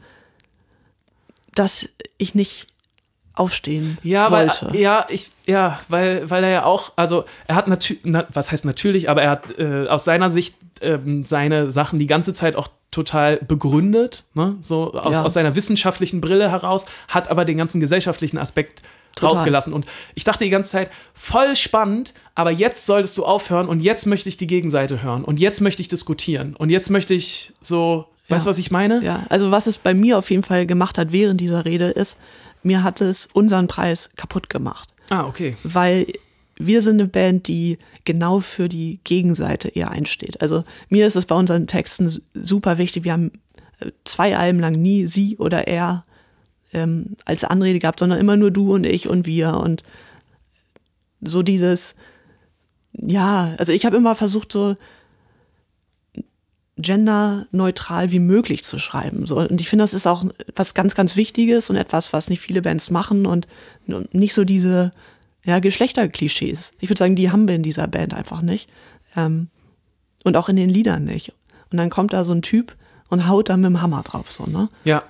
dass ich nicht aufstehen ja, wollte. Weil, ja, ich, ja, weil, weil er ja auch, also er hat natürlich, na, was heißt natürlich, aber er hat äh, aus seiner Sicht äh, seine Sachen die ganze Zeit auch total begründet, ne? So aus, ja. aus seiner wissenschaftlichen Brille heraus, hat aber den ganzen gesellschaftlichen Aspekt Total. rausgelassen. Und ich dachte die ganze Zeit, voll spannend, aber jetzt solltest du aufhören und jetzt möchte ich die Gegenseite hören und jetzt möchte ich diskutieren und jetzt möchte ich so, ja. weißt du, was ich meine? Ja, also was es bei mir auf jeden Fall gemacht hat während dieser Rede ist, mir hat es unseren Preis kaputt gemacht. Ah, okay. Weil wir sind eine Band, die genau für die Gegenseite eher einsteht. Also mir ist es bei unseren Texten super wichtig, wir haben zwei Alben lang nie sie oder er Ähm, als Anrede gehabt, sondern immer nur du und ich und wir und so dieses, ja, also ich habe immer versucht, so genderneutral wie möglich zu schreiben. So. Und ich finde, das ist auch was ganz, ganz Wichtiges und etwas, was nicht viele Bands machen und nicht so diese ja, Geschlechterklischees. Ich würde sagen, die haben wir in dieser Band einfach nicht. Ähm, und auch in den Liedern nicht. Und dann kommt da so ein Typ und haut da mit dem Hammer drauf, so, ne? Ja.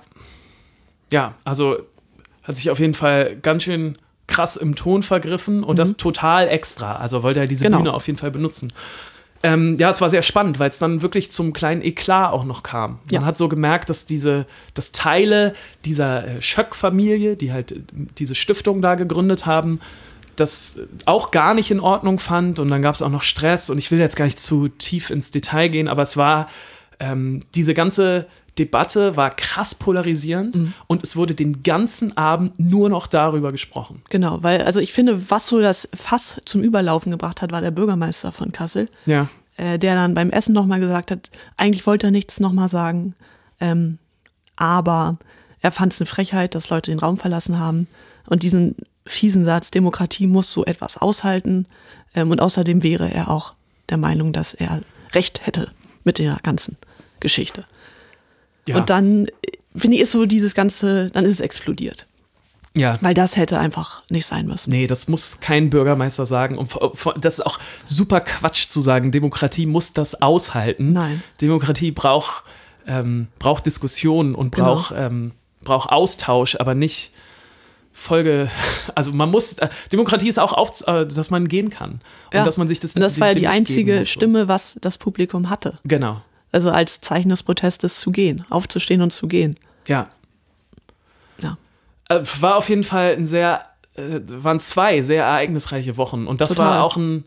Ja, also hat sich auf jeden Fall ganz schön krass im Ton vergriffen und mhm. das total extra. Also wollte er diese genau. Bühne auf jeden Fall benutzen. Ähm, ja, es war sehr spannend, weil es dann wirklich zum kleinen Eklat auch noch kam. Man ja. hat so gemerkt, dass diese, dass Teile dieser äh, Schöck-Familie, die halt äh, diese Stiftung da gegründet haben, das auch gar nicht in Ordnung fand. Und dann gab es auch noch Stress. Und ich will jetzt gar nicht zu tief ins Detail gehen, aber es war ähm, diese ganze Debatte war krass polarisierend mhm. und es wurde den ganzen Abend nur noch darüber gesprochen. Genau, weil, also ich finde, was so das Fass zum Überlaufen gebracht hat, war der Bürgermeister von Kassel, ja. äh, der dann beim Essen nochmal gesagt hat, eigentlich wollte er nichts nochmal sagen, ähm, aber er fand es eine Frechheit, dass Leute den Raum verlassen haben und diesen fiesen Satz, Demokratie muss so etwas aushalten ähm, und außerdem wäre er auch der Meinung, dass er Recht hätte mit der ganzen Geschichte. Ja. Und dann, finde ich, ist so dieses Ganze, dann ist es explodiert. Ja. Weil das hätte einfach nicht sein müssen. Nee, das muss kein Bürgermeister sagen. Und das ist auch super Quatsch zu sagen, Demokratie muss das aushalten. Nein. Demokratie braucht, ähm, braucht Diskussion und braucht, genau. ähm, braucht Austausch, aber nicht Folge. Also man muss, äh, Demokratie ist auch, auf, äh, dass man gehen kann. Und ja. dass man sich das Und das war ja die einzige muss, Stimme, was das Publikum hatte. Genau. Also als Zeichen des Protestes zu gehen, aufzustehen und zu gehen. Ja. Ja. Äh, war auf jeden Fall ein sehr, äh, waren zwei sehr ereignisreiche Wochen. Und das Total. war auch ein,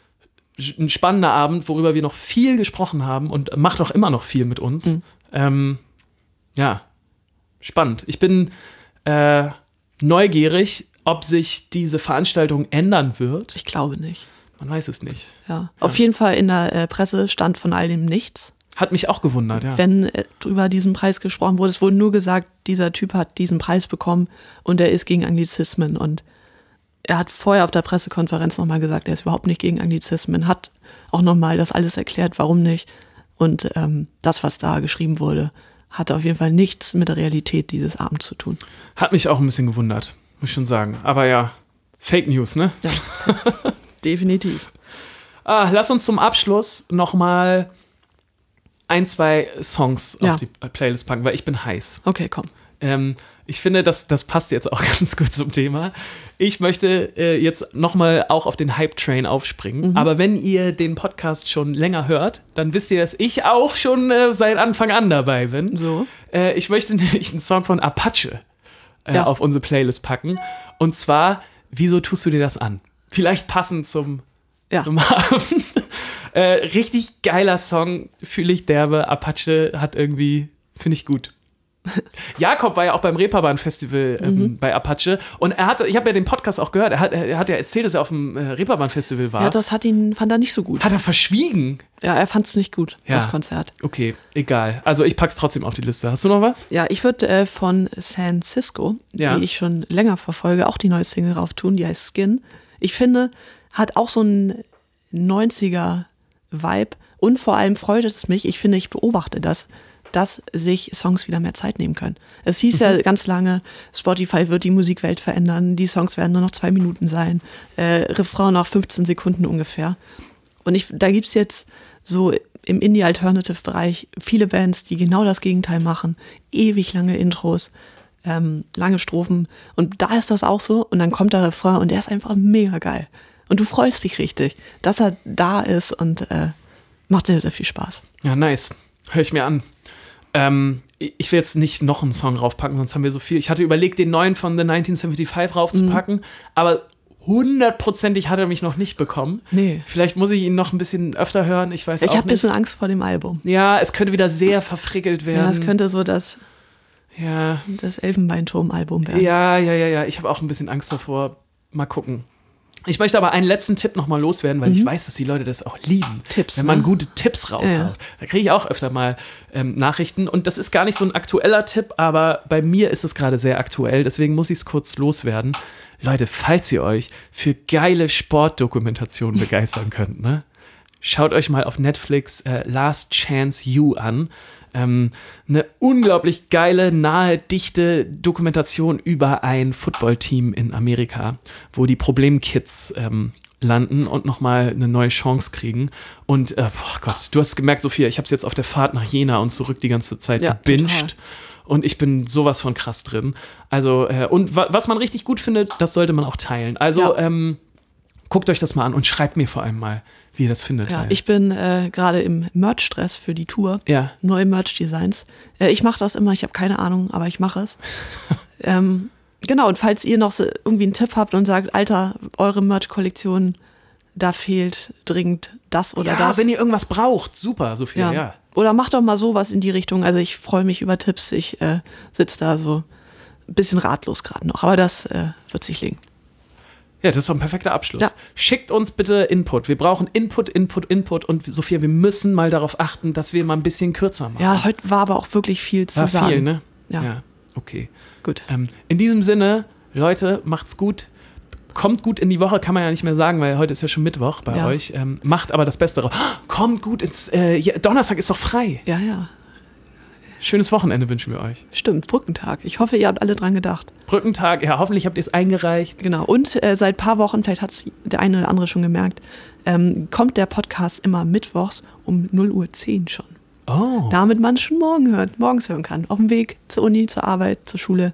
ein spannender Abend, worüber wir noch viel gesprochen haben und macht auch immer noch viel mit uns. Mhm. Ähm, ja, spannend. Ich bin äh, neugierig, ob sich diese Veranstaltung ändern wird. Ich glaube nicht. Man weiß es nicht. Ja. Ja. Auf jeden Fall in der äh, Presse stand von all dem nichts. Hat mich auch gewundert, ja. Wenn äh, über diesen Preis gesprochen wurde, es wurde nur gesagt, dieser Typ hat diesen Preis bekommen und er ist gegen Anglizismen. Und er hat vorher auf der Pressekonferenz nochmal gesagt, er ist überhaupt nicht gegen Anglizismen, hat auch nochmal das alles erklärt, warum nicht. Und ähm, das, was da geschrieben wurde, hatte auf jeden Fall nichts mit der Realität dieses Abends zu tun. Hat mich auch ein bisschen gewundert, muss ich schon sagen. Aber ja, Fake News, ne? Ja, definitiv. Ah, lass uns zum Abschluss nochmal ein, zwei Songs ja. auf die Playlist packen, weil ich bin heiß. Okay, komm. Ähm, Ich finde, das, das passt jetzt auch ganz gut zum Thema. Ich möchte äh, jetzt nochmal auch auf den Hype-Train aufspringen. Mhm. Aber wenn ihr den Podcast schon länger hört, dann wisst ihr, dass ich auch schon äh, seit Anfang an dabei bin. So. Äh, ich möchte nämlich einen Song von Apache äh, Ja. auf unsere Playlist packen. Und zwar, wieso tust du dir das an? Vielleicht passend zum, Ja. zum Abend. äh, richtig geiler Song, fühle ich derbe. Apache hat irgendwie, finde ich gut. Jakob war ja auch beim Reeperbahn-Festival ähm, Mhm. bei Apache und er hatte, ich habe ja den Podcast auch gehört, er hat, er hat ja erzählt, dass er auf dem äh, Reeperbahn-Festival war. Ja, das hat ihn, fand er nicht so gut. Hat er verschwiegen? Ja, er fand es nicht gut, Ja. das Konzert. Okay, egal. Also ich pack's trotzdem auf die Liste. Hast du noch was? Ja, ich würde äh, von San Cisco, Ja. die ich schon länger verfolge, auch die neue Single rauf tun, die heißt Skin. Ich finde, hat auch so einen neunziger-Vibe und vor allem freut es mich, ich finde, ich beobachte das, dass sich Songs wieder mehr Zeit nehmen können. Es hieß ja ganz lange, Spotify wird die Musikwelt verändern, die Songs werden nur noch zwei Minuten sein, äh, Refrain nach fünfzehn Sekunden ungefähr. Und ich, da gibt es jetzt so im Indie-Alternative-Bereich viele Bands, die genau das Gegenteil machen. Ewig lange Intros, ähm, lange Strophen. Und da ist das auch so. Und dann kommt der Refrain und der ist einfach mega geil. Und du freust dich richtig, dass er da ist und äh, macht sehr, sehr viel Spaß. Ja, nice. Hör ich mir an. Ähm, ich will jetzt nicht noch einen Song raufpacken, sonst haben wir so viel. Ich hatte überlegt, den neuen von The neunzehnhundertfünfundsiebzig raufzupacken, mhm. aber hundertprozentig hat er mich noch nicht bekommen. Nee. Vielleicht muss ich ihn noch ein bisschen öfter hören, ich weiß ich auch nicht. Ich habe ein bisschen Angst vor dem Album. Ja, es könnte wieder sehr verfrickelt werden. Ja, es könnte so das, ja. das Elfenbeinturm-Album werden. Ja, ja, ja, ja. Ich habe auch ein bisschen Angst davor. Mal gucken. Ich möchte aber einen letzten Tipp nochmal loswerden, weil mhm. ich weiß, dass die Leute das auch lieben. Tipps, wenn man ne? gute Tipps raushaut. Ja. Da kriege ich auch öfter mal ähm, Nachrichten. Und das ist gar nicht so ein aktueller Tipp, aber bei mir ist es gerade sehr aktuell. Deswegen muss ich es kurz loswerden. Leute, falls ihr euch für geile Sportdokumentationen begeistern könnt, ne? Schaut euch mal auf Netflix äh, Last Chance You an. Ähm, eine unglaublich geile, nahe, dichte Dokumentation über ein Footballteam in Amerika, wo die Problemkids ähm, landen und nochmal eine neue Chance kriegen. Und, äh, boah Gott, du hast gemerkt, Sophia, ich habe es jetzt auf der Fahrt nach Jena und zurück die ganze Zeit ja, gebinged. Total. Und ich bin sowas von krass drin. Also, äh, und wa- was man richtig gut findet, das sollte man auch teilen. Also, ja. ähm, guckt euch das mal an und schreibt mir vor allem mal, wie ihr das findet. Ja, weil. ich bin äh, gerade im Merch-Stress für die Tour. Ja. Neue Merch-Designs. Äh, ich mache das immer, ich habe keine Ahnung, aber ich mache es. ähm, genau, und falls ihr noch so irgendwie einen Tipp habt und sagt, Alter, eure Merch-Kollektion, da fehlt dringend das oder ja, das. wenn ihr irgendwas braucht, super, Sophia, ja. ja. Oder macht doch mal sowas in die Richtung. Also ich freue mich über Tipps. Ich äh, sitze da so ein bisschen ratlos gerade noch. Aber das äh, wird sich legen. Ja, das ist doch ein perfekter Abschluss. Ja. Schickt uns bitte Input. Wir brauchen Input, Input, Input. Und Sophia, wir müssen mal darauf achten, dass wir mal ein bisschen kürzer machen. Ja, heute war aber auch wirklich viel zu war sagen. viel, ne? Ja. ja okay. Gut. Ähm, in diesem Sinne, Leute, macht's gut. Kommt gut in die Woche, kann man ja nicht mehr sagen, weil heute ist ja schon Mittwoch bei ja. euch. Ähm, macht aber das Beste draus. Kommt gut ins... Äh, ja, Donnerstag ist doch frei. Ja, ja. Schönes Wochenende wünschen wir euch. Stimmt, Brückentag. Ich hoffe, ihr habt alle dran gedacht. Brückentag, ja, hoffentlich habt ihr es eingereicht. Genau. Und äh, seit ein paar Wochen, vielleicht hat es der eine oder andere schon gemerkt, ähm, kommt der Podcast immer mittwochs um null Uhr zehn schon. Oh. Damit man schon morgen hört, morgens hören kann. Auf dem Weg zur Uni, zur Arbeit, zur Schule.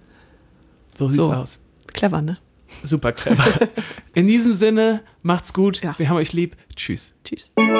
So sieht's so. aus. Clever, ne? Super clever. In diesem Sinne, macht's gut. Ja. Wir haben euch lieb. Tschüss. Tschüss.